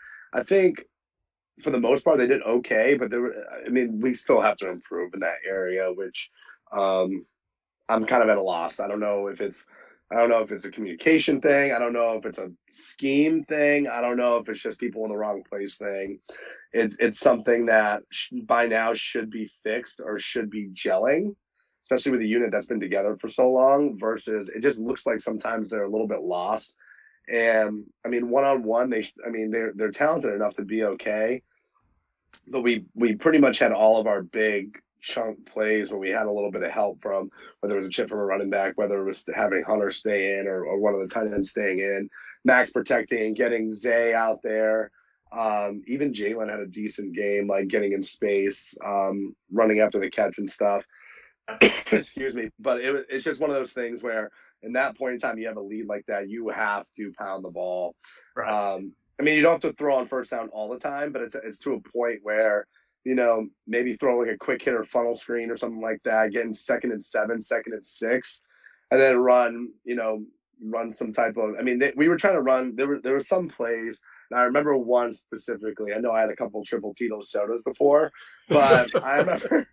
I think for the most part they did okay, but there were, I mean, we still have to improve in that area, which um, I'm kind of at a loss. I don't know if it's I don't know if it's a communication thing. I don't know if it's a scheme thing. I don't know if it's just people in the wrong place thing. It's it's something that sh- by now should be fixed or should be gelling, especially with a unit that's been together for so long, versus it just looks like sometimes they're a little bit lost. And I mean, one-on-one, they, I mean, they're, they're talented enough to be okay, but we, we pretty much had all of our big chunk plays where we had a little bit of help from, whether it was a chip from a running back, whether it was having Hunter stay in or, or one of the tight ends staying in, max protecting, getting Zay out there. Um, even Jalen had a decent game, like getting in space, um, running after the catch and stuff. Excuse me. But it, it's just one of those things where in that point in time, you have a lead like that, you have to pound the ball. Right. Um, I mean, you don't have to throw on first down all the time, but it's it's to a point where, you know, maybe throw like a quick hitter funnel screen or something like that, getting second and seven, second and six, and then run, you know, run some type of, I mean, they, we were trying to run, there were, there were some plays. And I remember one specifically, I know I had a couple triple Tito sodas before, but I remember,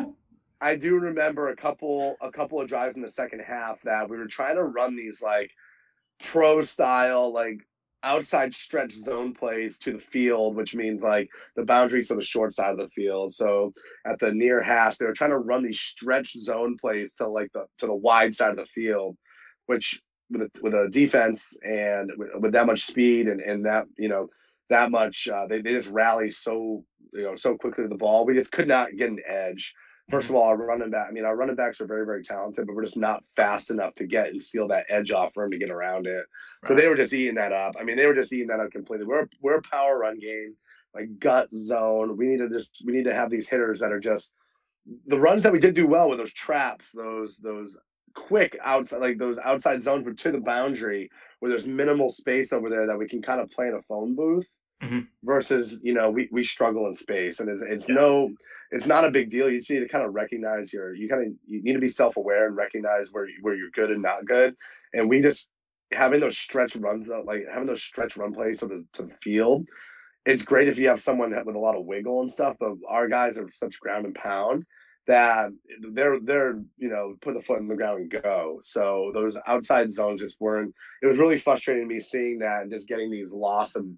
I do remember a couple, a couple of drives in the second half that we were trying to run these like pro style, like outside stretch zone plays to the field, which means like the boundaries of the short side of the field. So at the near hash, they were trying to run these stretch zone plays to like the to the wide side of the field, which with a, with a defense and with, with that much speed and, and that, you know, that much, uh, they, they just rally so, you know, so quickly to the ball. We just could not get an edge. First of all, our running back, I mean, our running backs are very, very talented, but we're just not fast enough to get and steal that edge off for him to get around it. Right. So they were just eating that up. I mean, they were just eating that up completely. We're we're a power run game, like gut zone. We need to just we need to have these hitters that are just the runs that we did do well with those traps, those those quick outside, like those outside zones, but to the boundary where there's minimal space over there that we can kind of play in a phone booth. Mm-hmm. Versus, you know, we, we struggle in space, and it's, it's yeah. no, it's not a big deal. You just need to kind of recognize your, you kind of, you need to be self-aware and recognize where where you're good and not good. And we just having those stretch runs, like having those stretch run plays to the to the field. It's great if you have someone with a lot of wiggle and stuff, but our guys are such ground and pound that they're they're you know put the foot in the ground and go. So those outside zones just weren't. It was really frustrating to me seeing that and just getting these loss of.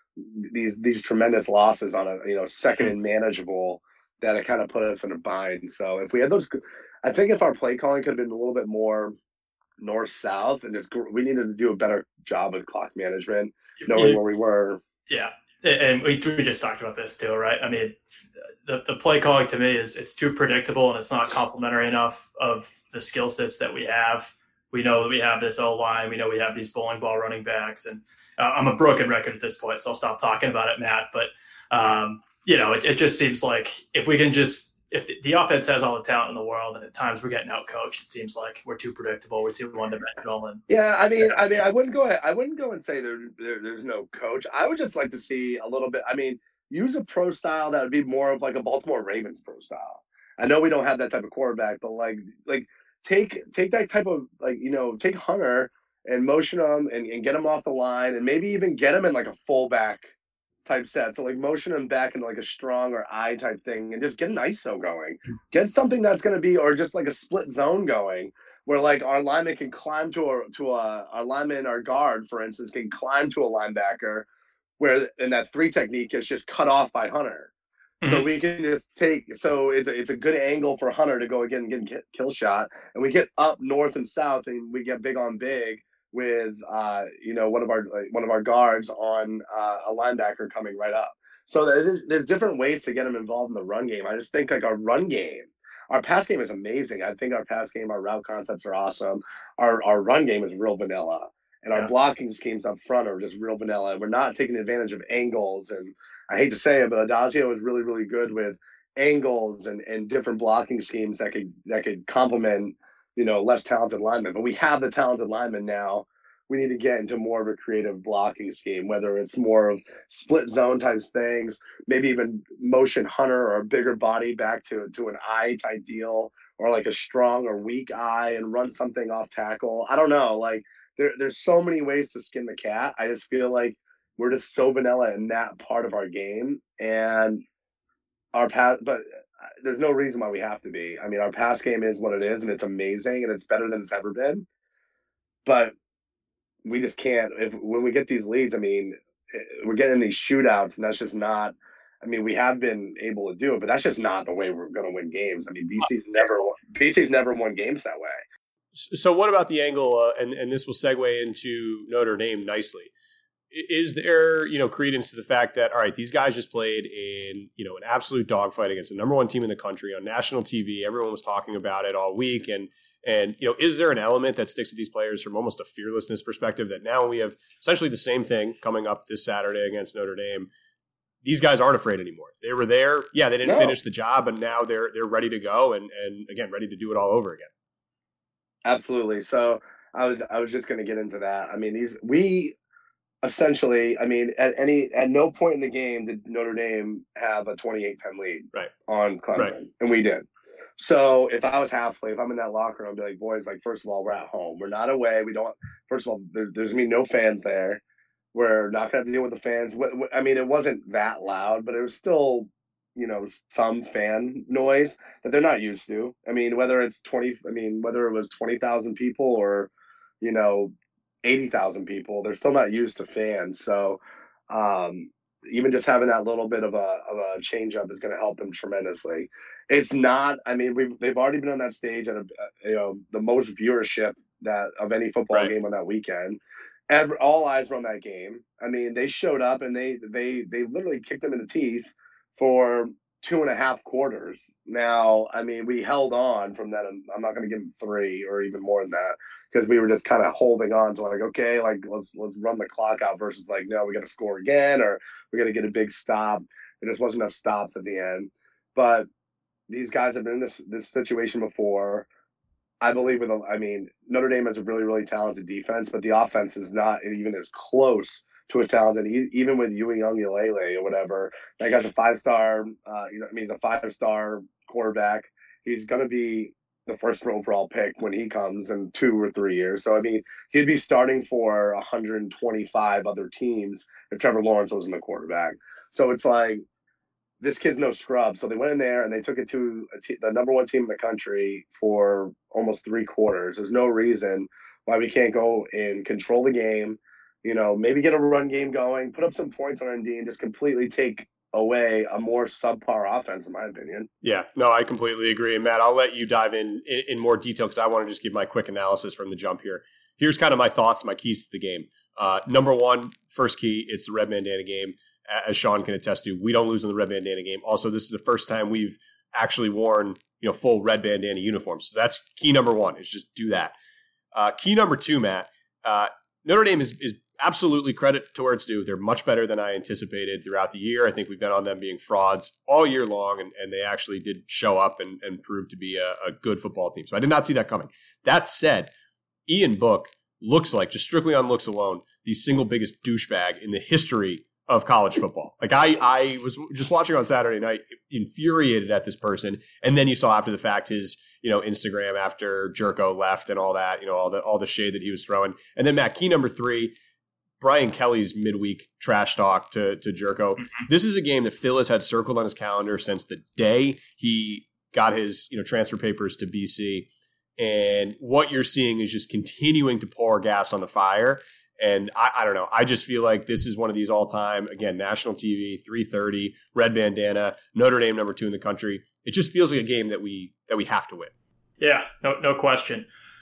these these tremendous losses on a you know second and manageable that it kind of put us in a bind. So if we had those, I think if our play calling could have been a little bit more north south, and just we needed to do a better job with clock management, knowing yeah. where we were. Yeah, and we we just talked about this too, right? I mean, the the play calling to me is it's too predictable and it's not complimentary enough of the skill sets that we have. We know that we have this O line. We know we have these bowling ball running backs, and Uh, I'm a broken record at this point, so I'll stop talking about it, Matt. But, um, you know, it, it just seems like if we can just – if the, the offense has all the talent in the world and at times we're getting out-coached, it seems like we're too predictable, we're too one-dimensional. And yeah, I mean, I mean, I wouldn't go – I wouldn't go and say there, there there's no coach. I would just like to see a little bit – I mean, use a pro style that would be more of like a Baltimore Ravens pro style. I know we don't have that type of quarterback, but like like take take that type of – like, you know, take Hunter – and motion them and, and get them off the line and maybe even get them in like a fullback type set. So like motion them back into like a strong or I type thing and just get an I S O going. Get something that's going to be, or just like a split zone going where like our lineman can climb to a, to a, our lineman, our guard, for instance, can climb to a linebacker where in that three technique is just cut off by Hunter. Mm-hmm. So we can just take, so it's a, it's a good angle for Hunter to go again and get kill shot. And we get up north and south and we get big on big with uh, you know one of our like, one of our guards on uh, a linebacker coming right up. So there's, there's different ways to get them involved in the run game. I just think like our run game, our pass game is amazing. I think our pass game, our route concepts are awesome. Our our run game is real vanilla, and our yeah. blocking schemes up front are just real vanilla. We're not taking advantage of angles, and I hate to say it, but Adagio is really really good with angles and, and different blocking schemes that could that could complement. You know, less talented linemen, but we have the talented linemen now. We need to get into more of a creative blocking scheme, whether it's more of split zone types things, maybe even motion Hunter or a bigger body back to, to an I type deal, or like a strong or weak I and run something off tackle. I don't know. Like there, there's so many ways to skin the cat. I just feel like we're just so vanilla in that part of our game, and our pass, but there's no reason why we have to be. I mean, our pass game is what it is, and it's amazing, and it's better than it's ever been. But we just can't. If when we get these leads, I mean, we're getting these shootouts, and that's just not. I mean, we have been able to do it, but that's just not the way we're going to win games. I mean, B C's never B C's never won games that way. So, what about the angle? Uh, and and this will segue into Notre Dame nicely. Is there, you know, credence to the fact that, all right, these guys just played in, you know, an absolute dogfight against the number one team in the country on national T V. Everyone was talking about it all week. And, and you know, is there an element that sticks with these players from almost a fearlessness perspective that now we have essentially the same thing coming up this Saturday against Notre Dame? These guys aren't afraid anymore. They were there. Yeah, they didn't no. finish the job, and now they're they're ready to go and, and, again, ready to do it all over again. Absolutely. So I was I was just going to get into that. I mean, these we – essentially, I mean, at any at no point in the game did Notre Dame have a twenty-eight ten lead right. on Clemson, right. and we did. So if I was halfway, if I'm in that locker room, I'd be like, boys, like, first of all, we're at home. We're not away. We don't. First of all, there, there's gonna be no fans there. We're not gonna have to deal with the fans. I mean, it wasn't that loud, but it was still, you know, some fan noise that they're not used to. I mean, whether it's twenty, I mean, whether it was twenty thousand people or, you know, eighty thousand people, they're still not used to fans. So um, even just having that little bit of a of a change up is going to help them tremendously. It's not, I mean, we've, they've already been on that stage at a, you know, the most viewership that of any football right. game on that weekend. Every, all eyes were on that game. I mean, they showed up and they, they, they literally kicked them in the teeth for two and a half quarters. Now, I mean, we held on from that. And I'm not going to give them three or even more than that, because we were just kind of holding on to like, okay, like let's, let's run the clock out versus like, no, we got to score again, or we got to get a big stop. There just wasn't enough stops at the end. But these guys have been in this, this situation before. I believe with, I mean, Notre Dame has a really, really talented defense, but the offense is not even as close to as talented. Even with Uiagalelei or whatever, that guy's a five-star. Uh, you know, I mean, he's a five-star quarterback. He's going to be the first overall pick when he comes in two or three years. So I mean, he'd be starting for one hundred twenty-five other teams if Trevor Lawrence wasn't the quarterback. So it's like, this kid's no scrub. So they went in there and they took it to a te- the number one team in the country for almost three quarters. There's no reason why we can't go and control the game, you know, maybe get a run game going, put up some points on Indy, and just completely take away a more subpar offense, in my opinion. Yeah, no, I completely agree. And Matt, I'll let you dive in in, in more detail because I want to just give my quick analysis from the jump here. Here's kind of my thoughts, my keys to the game. Uh, number one, first key, it's the red bandana game. As Sean can attest to, we don't lose in the red bandana game. Also, this is the first time we've actually worn, you know, full red bandana uniforms. So that's key number one, is just do that. Uh, key number two, Matt, uh, Notre Dame is, is absolutely credit to where it's due. They're much better than I anticipated throughout the year. I think we've been on them being frauds all year long, and, and they actually did show up and, and prove to be a, a good football team. So I did not see that coming. That said, Ian Book looks like, just strictly on looks alone, the single biggest douchebag in the history of college football. Like I, I was just watching on Saturday night, infuriated at this person. And then you saw after the fact his, you know, Instagram after Jerko left and all that, you know, all the, all the shade that he was throwing. And then Matt, key number three, Brian Kelly's midweek trash talk to, to Jerko. Mm-hmm. This is a game that Phil has had circled on his calendar since the day he got his, you know, transfer papers to B C. And what you're seeing is just continuing to pour gas on the fire. And I, I don't know. I just feel like this is one of these all-time, again, national T V, three thirty, red bandana, Notre Dame number two in the country. It just feels like a game that we that we have to win. Yeah, no, no question.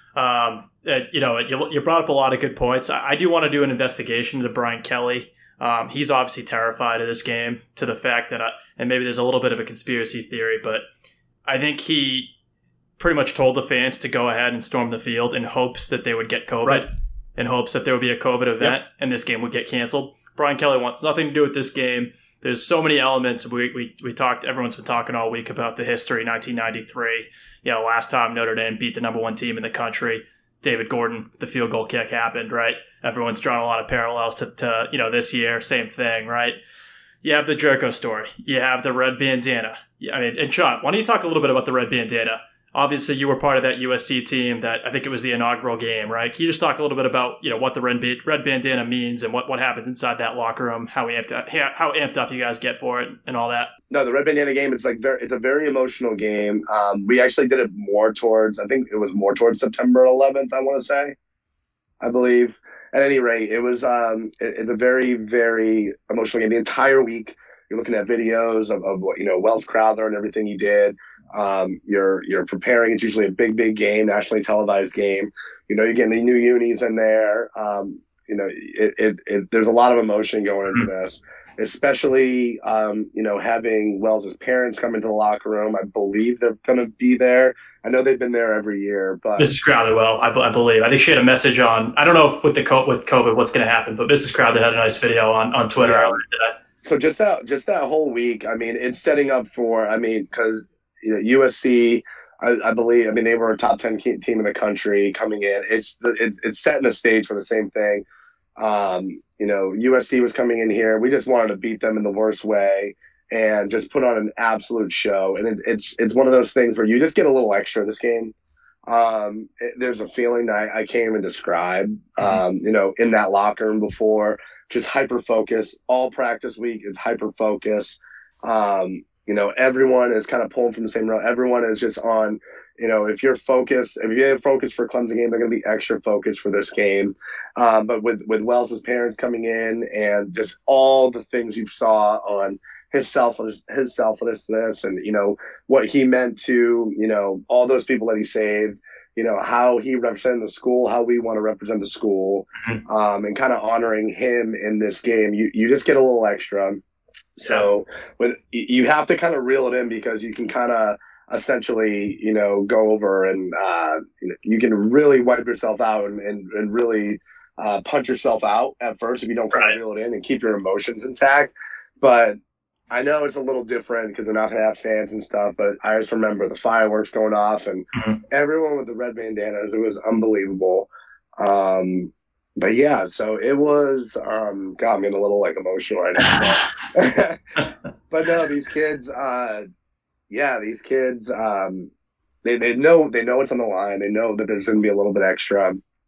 Um, uh, you know, you, you brought up a lot of good points. I, I do want to do an investigation into Brian Kelly. Um, he's obviously terrified of this game, to the fact that, I, and maybe there's a little bit of a conspiracy theory, but I think he pretty much told the fans to go ahead and storm the field in hopes that they would get COVID. Right. In hopes that there would be a COVID event, yep, and this game would get canceled. Brian Kelly wants nothing to do with this game. There's so many elements. We we we talked. Everyone's been talking all week about the history. nineteen ninety-three. You know, last time Notre Dame beat the number one team in the country, David Gordon, the field goal kick happened. Right. Everyone's drawn a lot of parallels to, to you know this year. Same thing. Right. You have the Jerko story. You have the red bandana. I mean, and Sean, why don't you talk a little bit about the red bandana? Obviously, you were part of that U S C team that I think it was the inaugural game, right? Can you just talk a little bit about, you know, what the red, red bandana means and what, what happened inside that locker room, how amped up, how amped up you guys get for it and all that? No, the red bandana game, it's like very, it's a very emotional game. Um, we actually did it more towards, I think it was more towards September eleventh, I want to say, I believe. At any rate, it was um, it, it's a very, very emotional game. The entire week, you're looking at videos of, of what, you know, Wells Crowther and everything he did. Um, you're you're preparing. It's usually a big, big game, nationally televised game. You know, you're getting the new unis in there. Um, you know, it, it, it there's a lot of emotion going into this, especially um, you know, having Wells's parents come into the locker room. I believe they're going to be there. I know they've been there every year, but Missus Crowther, I, I believe. I think she had a message on. I don't know if with the with COVID what's going to happen, but Missus Crowther had a nice video on on Twitter. Yeah. So just that just that whole week, I mean, it's setting up for. I mean, because. You know, U S C, I, I believe, I mean, they were a top ten team in the country coming in. It's the, it, it's setting the stage for the same thing. Um, you know, U S C was coming in here. We just wanted to beat them in the worst way and just put on an absolute show. And it, it's it's one of those things where you just get a little extra this game. Um, it, there's a feeling that I, I can't even describe, um, you know, in that locker room before. Just hyper-focus. All practice week is hyper-focus. Um You know, everyone is kind of pulling from the same road. Everyone is just on, you know, if you're focused, if you have focus for Clemson game, they're going to be extra focused for this game. Um, but with, with Wells's parents coming in and just all the things you saw on his selfless, his selflessness and, you know, what he meant to, you know, all those people that he saved, you know, how he represented the school, how we want to represent the school, um, and kind of honoring him in this game, you, you just get a little extra. So with you have to kind of reel it in because you can kind of essentially, you know, go over and uh, you can really wipe yourself out and, and, and really uh, punch yourself out at first if you don't kind of reel it in and keep your emotions intact. But I know it's a little different because they're not going to have fans and stuff, but I just remember the fireworks going off and mm-hmm. everyone with the red bandanas. It was unbelievable. Um, but yeah, so it was, um, God, I'm getting a little like emotional right now. But, but no, these kids, uh, yeah, these kids, um, they, they know, they know it's on the line. They know that there's going to be a little bit extra.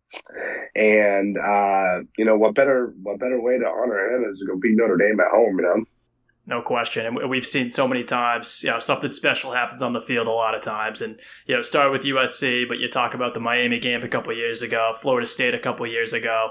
And, uh, you know, what better, what better way to honor him is to go beat Notre Dame at home, you know? No question. And we've seen so many times, you know, something special happens on the field a lot of times. And, you know, start with U S C, but you talk about the Miami game a couple of years ago, Florida State a couple of years ago.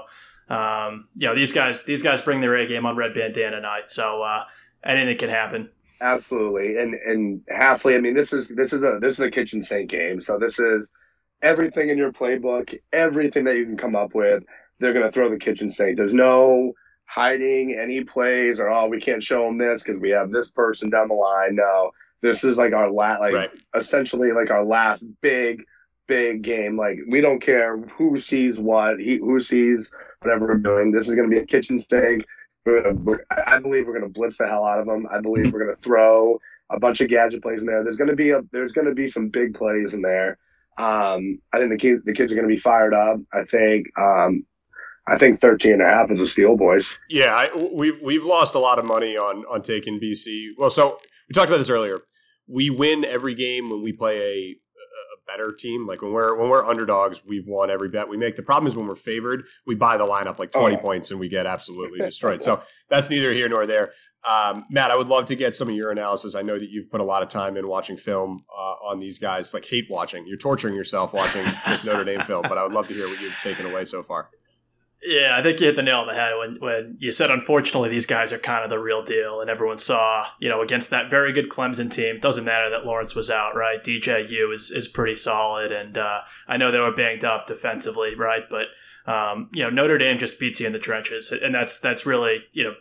Um, you know, these guys, these guys bring their A game on red bandana night. So, uh, anything can happen. Absolutely. And, and Hafley, I mean, this is, this is a, this is a kitchen sink game. So this is everything in your playbook, everything that you can come up with. They're going to throw the kitchen sink. There's no hiding any plays or, oh, we can't show them this because we have this person down the line. No, this is like our last, like right. essentially like our last big, big game. Like we don't care who sees what, he, who sees whatever we're doing. This is going to be a kitchen sink. We're gonna, we're, I believe we're going to blitz the hell out of them. I believe we're going to throw a bunch of gadget plays in there. There's going to be a, there's going to be some big plays in there. Um, I think the kids, the kids are going to be fired up. I think, um, I think thirteen and a half is a steal, boys. Yeah, I, we've we've lost a lot of money on on taking B C. Well, so we talked about this earlier. We win every game when we play a, a better team. Like when we're when we're underdogs, we've won every bet we make. The problem is when we're favored, we buy the line up like twenty oh, yeah. points and we get absolutely destroyed. So that's neither here nor there. Um, Matt, I would love to get some of your analysis. I know that you've put a lot of time in watching film uh, on these guys, like hate watching. You're torturing yourself watching this Notre Dame film, but I would love to hear what you've taken away so far. Yeah, I think you hit the nail on the head when, when you said, unfortunately, these guys are kind of the real deal. And everyone saw, you know, against that very good Clemson team, it doesn't matter that Lawrence was out, right? D J U is, is pretty solid. And uh, I know they were banged up defensively, right? But, um, you know, Notre Dame just beats you in the trenches. And that's that's really, you know,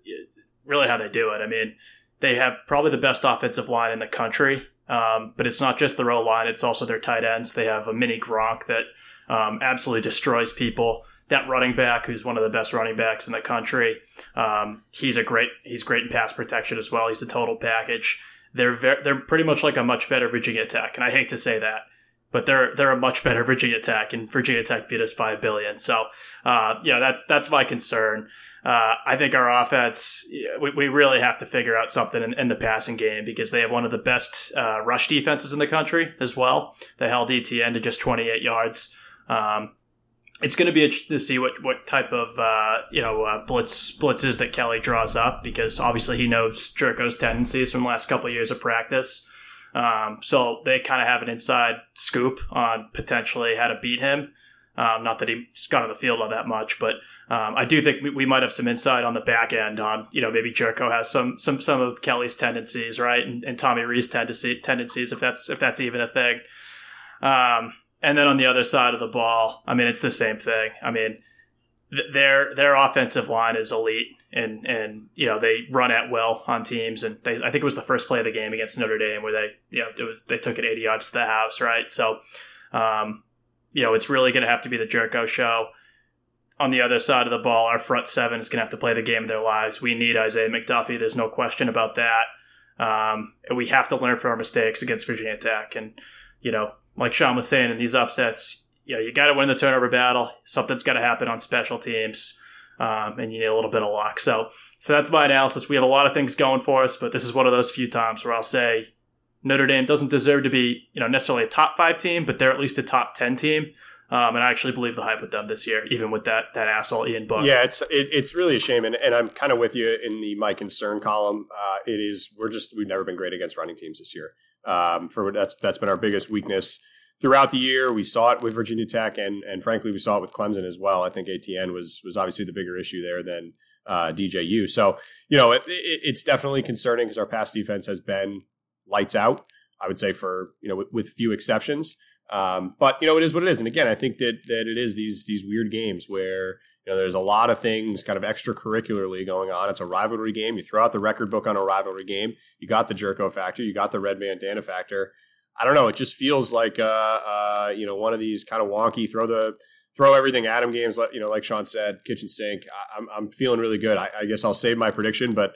really how they do it. I mean, they have probably the best offensive line in the country. Um, but it's not just the row line. It's also their tight ends. They have a mini Gronk that um, absolutely destroys people. That running back, who's one of the best running backs in the country, um, he's a great. He's great in pass protection as well. He's a total package. They're very, they're pretty much like a much better Virginia Tech, and I hate to say that, but they're they're a much better Virginia Tech, and Virginia Tech beat us by a billion. So, uh, you know, that's that's my concern. Uh, I think our offense, we, we really have to figure out something in, in the passing game because they have one of the best uh, rush defenses in the country as well. They held E T N to just twenty-eight yards. Um, It's going to be interesting to see what, what type of uh, you know uh, blitz blitzes that Kelly draws up because obviously he knows Jerko's tendencies from the last couple of years of practice. Um, so they kind of have an inside scoop on potentially how to beat him. Um, not that he's got on the field all that much, but um, I do think we, we might have some insight on the back end on you know maybe Jerko has some some some of Kelly's tendencies, right, and, and Tommy Rees tendency, tendencies if that's if that's even a thing. Um, And then on the other side of the ball, I mean, it's the same thing. I mean, th- their their offensive line is elite, and and you know they run at will on teams. And they, I think it was the first play of the game against Notre Dame where they you know it was they took it eighty yards to the house, right? So, um, you know, it's really going to have to be the Jerko show. On the other side of the ball, our front seven is going to have to play the game of their lives. We need Isaiah McDuffie. There's no question about that. Um, and we have to learn from our mistakes against Virginia Tech, and you know. Like Sean was saying, in these upsets, you know, you got to win the turnover battle. Something's got to happen on special teams, um, and you need a little bit of luck. So, so that's my analysis. We have a lot of things going for us, but this is one of those few times where I'll say Notre Dame doesn't deserve to be, you know, necessarily a top five team, but they're at least a top ten team. Um, and I actually believe the hype with them this year, even with that that asshole Ian Book. Yeah, it's it, it's really a shame, and, and I'm kind of with you in the my concern column. Uh, it is we're just we've never been great against running teams this year. Um, for that's that's been our biggest weakness throughout the year. We saw it with Virginia Tech, and and frankly, we saw it with Clemson as well. I think A T N was was obviously the bigger issue there than uh, D J U. So you know, it, it, it's definitely concerning because our pass defense has been lights out. I would say for you know with, with few exceptions. Um, but you know, it is what it is. And again, I think that that it is these these weird games where you know there's a lot of things kind of extracurricularly going on. It's a rivalry game. You throw out the record book on a rivalry game. You got the Jerko factor. You got the red bandana factor. I don't know. It just feels like uh, uh, you know one of these kind of wonky throw the throw everything at him games. You know, like Sean said, kitchen sink. I, I'm I'm feeling really good. I, I guess I'll save my prediction, but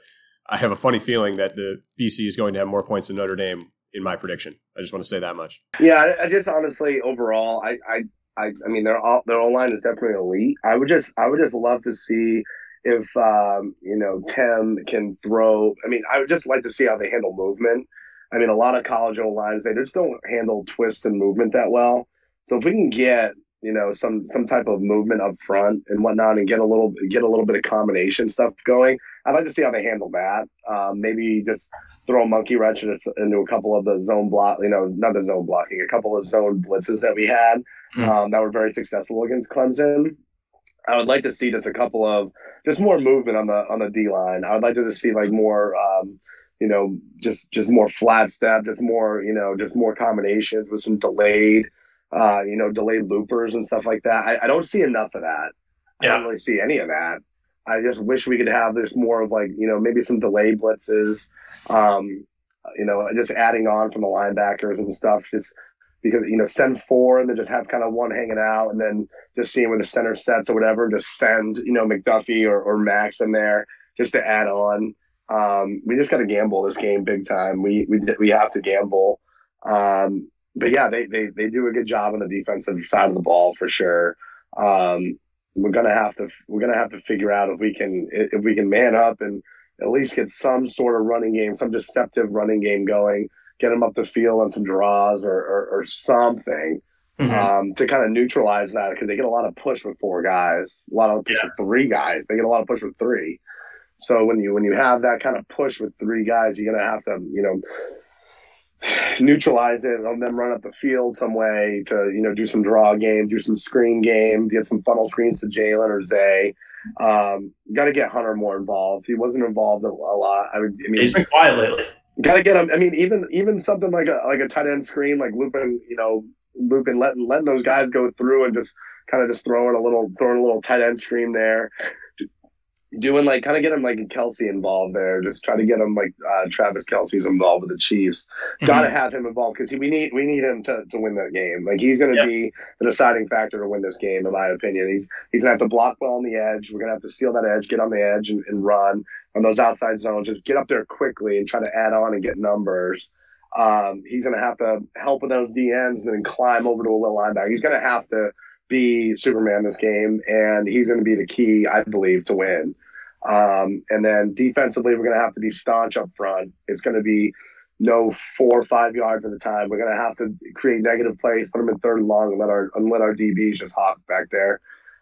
I have a funny feeling that the B C is going to have more points than Notre Dame in my prediction. I just want to say that much. Yeah, I, I just honestly overall, I, I, I, I mean, their their O-line is definitely elite. I would just, I would just love to see if um, you know Tim can throw. I mean, I would just like to see how they handle movement. I mean, a lot of college O-lines, they just don't handle twists and movement that well. So if we can get, you know, some some type of movement up front and whatnot, and get a little get a little bit of combination stuff going, I'd like to see how they handle that. Um, maybe just throw a monkey wrench into a couple of the zone block, you know, not the zone blocking, a couple of zone blitzes that we had mm. um, that were very successful against Clemson. I would like to see just a couple of just more movement on the on the D line. I would like to just see like more. Um, you know, just, just more flat step, just more, you know, just more combinations with some delayed, uh, you know, delayed loopers and stuff like that. I, I don't see enough of that. Yeah. I don't really see any of that. I just wish we could have this more of like, you know, maybe some delayed blitzes, um, you know, just adding on from the linebackers and stuff, just because, you know, send four and then just have kind of one hanging out and then just seeing where the center sets or whatever, just send, you know, McDuffie or, or Max in there just to add on. Um, we just got to gamble this game big time. We we we have to gamble. Um, but yeah, they, they they do a good job on the defensive side of the ball for sure. Um, we're gonna have to we're gonna have to figure out if we can if we can man up and at least get some sort of running game, some deceptive running game going. Get them up the field on some draws or or, or something mm-hmm. um, to kind of neutralize that because they get a lot of push with four guys, a lot of push yeah. with three guys. They get a lot of push with three. So when you when you have that kind of push with three guys, you're gonna have to, you know, neutralize it and then run up the field some way to, you know, do some draw game, do some screen game, get some funnel screens to Jalen or Zay. Um, got to get Hunter more involved. He wasn't involved a, a lot. I, would, I mean, he's been quiet lately. Got to get him. I mean, even even something like a like a tight end screen, like looping, you know, looping, letting letting those guys go through and just kind of just throwing a little throwing a little tight end screen there. Doing like kind of get him like Kelsey involved there. Just try to get him like uh, Travis Kelsey's involved with the Chiefs. Mm-hmm. Got to have him involved because we need we need him to, to win that game. Like he's going to yeah. be the deciding factor to win this game, in my opinion. He's he's going to have to block well on the edge. We're going to have to steal that edge, get on the edge, and, and run on those outside zones. Just get up there quickly and try to add on and get numbers. Um, he's going to have to help with those D Ns and then climb over to a little linebacker. He's going to have to be Superman this game, and he's going to be the key, I believe, to win. Um, and then defensively, we're going to have to be staunch up front. It's going to be no four or five yards at a time. We're going to have to create negative plays, put them in third and long, and let our and let our D Bs just hawk back there.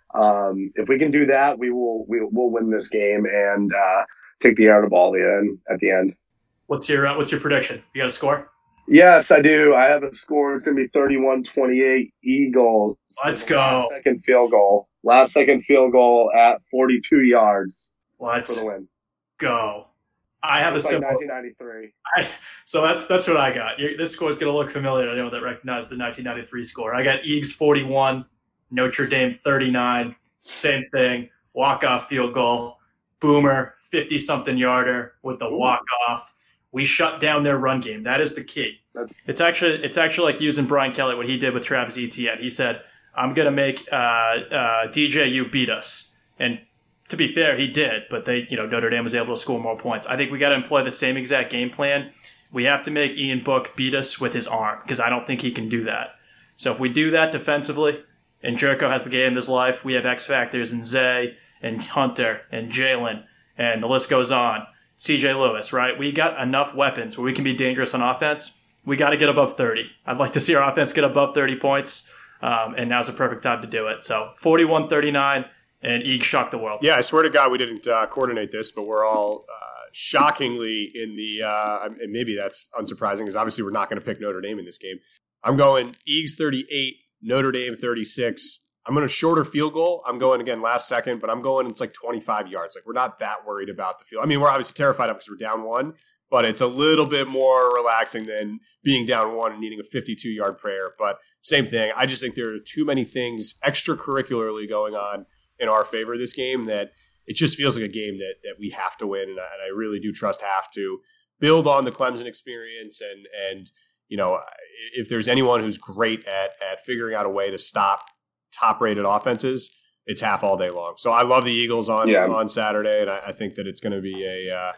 Um, if we can do that, we will we will win this game and uh, take the air of the ball at the end. At the end. What's your uh, what's your prediction? You got a score? Yes, I do. I have a score. It's going to be thirty-one twenty-eight Eagles. Let's go. Last second field goal. Last second field goal at forty-two yards. Let's for the win. Go. I have it's a like simple nineteen ninety-three. I, so that's that's what I got. You're, this score is going to look familiar to anyone that recognized the nineteen ninety-three score. I got Eagles forty-one, Notre Dame thirty-nine. Same thing. Walk-off field goal. Boomer, fifty-something yarder with the walk-off. We shut down their run game. That is the key. That's- it's actually it's actually like using Brian Kelly, what he did with Travis Etienne. He said, I'm going to make uh, uh, D J U beat us. And to be fair, he did, but they, you know, Notre Dame was able to score more points. I think we got to employ the same exact game plan. We have to make Ian Book beat us with his arm because I don't think he can do that. So if we do that defensively, and Jericho has the game of his life, we have X factors in Zay and Hunter and Jalen, and the list goes on. C J Lewis, right? We got enough weapons where we can be dangerous on offense. We got to get above thirty. I'd like to see our offense get above thirty points, um, and now's the perfect time to do it. So forty-one thirty-nine. And Eag shocked the world. Yeah, I swear to God we didn't uh, coordinate this, but we're all uh, shockingly in the uh, – and maybe that's unsurprising because obviously we're not going to pick Notre Dame in this game. I'm going Eagles thirty-eight, Notre Dame thirty-six. I'm going to shorter field goal. I'm going, again, last second, but I'm going – it's like twenty-five yards. Like we're not that worried about the field. I mean, we're obviously terrified of because we're down one, but it's a little bit more relaxing than being down one and needing a fifty-two-yard prayer. But same thing. I just think there are too many things extracurricularly going on in our favor this game that it just feels like a game that that we have to win, and I, and I really do trust have to build on the Clemson experience. And and you know, if there's anyone who's great at at figuring out a way to stop top rated offenses, it's half all day long. So I love the Eagles on yeah. on Saturday, and I, I think that it's going to be a uh,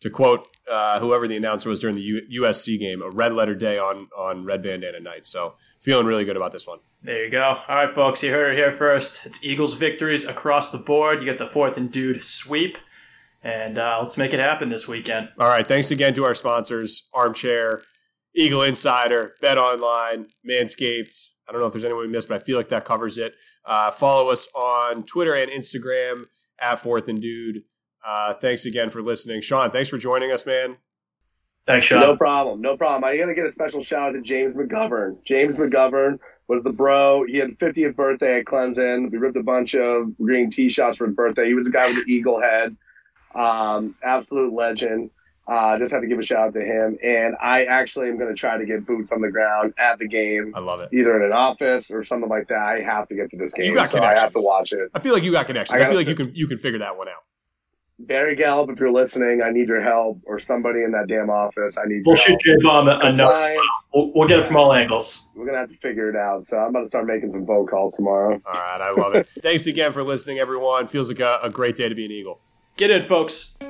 to quote uh, whoever the announcer was during the U- USC game, a red letter day on, on Red Bandana Night. So feeling really good about this one. There you go. All right, folks, you heard it here first. It's Eagles victories across the board. You get the fourth and dude sweep. And uh, let's make it happen this weekend. All right. Thanks again to our sponsors, Armchair, Eagle Insider, Bet Online, Manscaped. I don't know if there's anyone we missed, but I feel like that covers it. Uh, follow us on Twitter and Instagram at Fourth and Dude. Uh, thanks again for listening. Sean, thanks for joining us, man. Thanks, Sean. No problem. No problem. I got to get a special shout out to James McGovern. James McGovern was the bro. He had fiftieth birthday at Clemson. We ripped a bunch of green tee shots for his birthday. He was the guy with the eagle head. Um, absolute legend. Uh, just had to give a shout out to him. And I actually am going to try to get boots on the ground at the game. I love it. Either in an office or something like that. I have to get to this game. You got so connections. I have to watch it. I feel like you got connections. I, I feel like you can you can figure that one out. Barry Gallup, if you're listening, I need your help, or somebody in that damn office. I need. We'll your shoot help. J-Bomb a, a note. We'll, we'll get it from all angles. We're gonna have to figure it out. So I'm about to start making some phone calls tomorrow. All right, I love it. Thanks again for listening, everyone. Feels like a, a great day to be an Eagle. Get in, folks.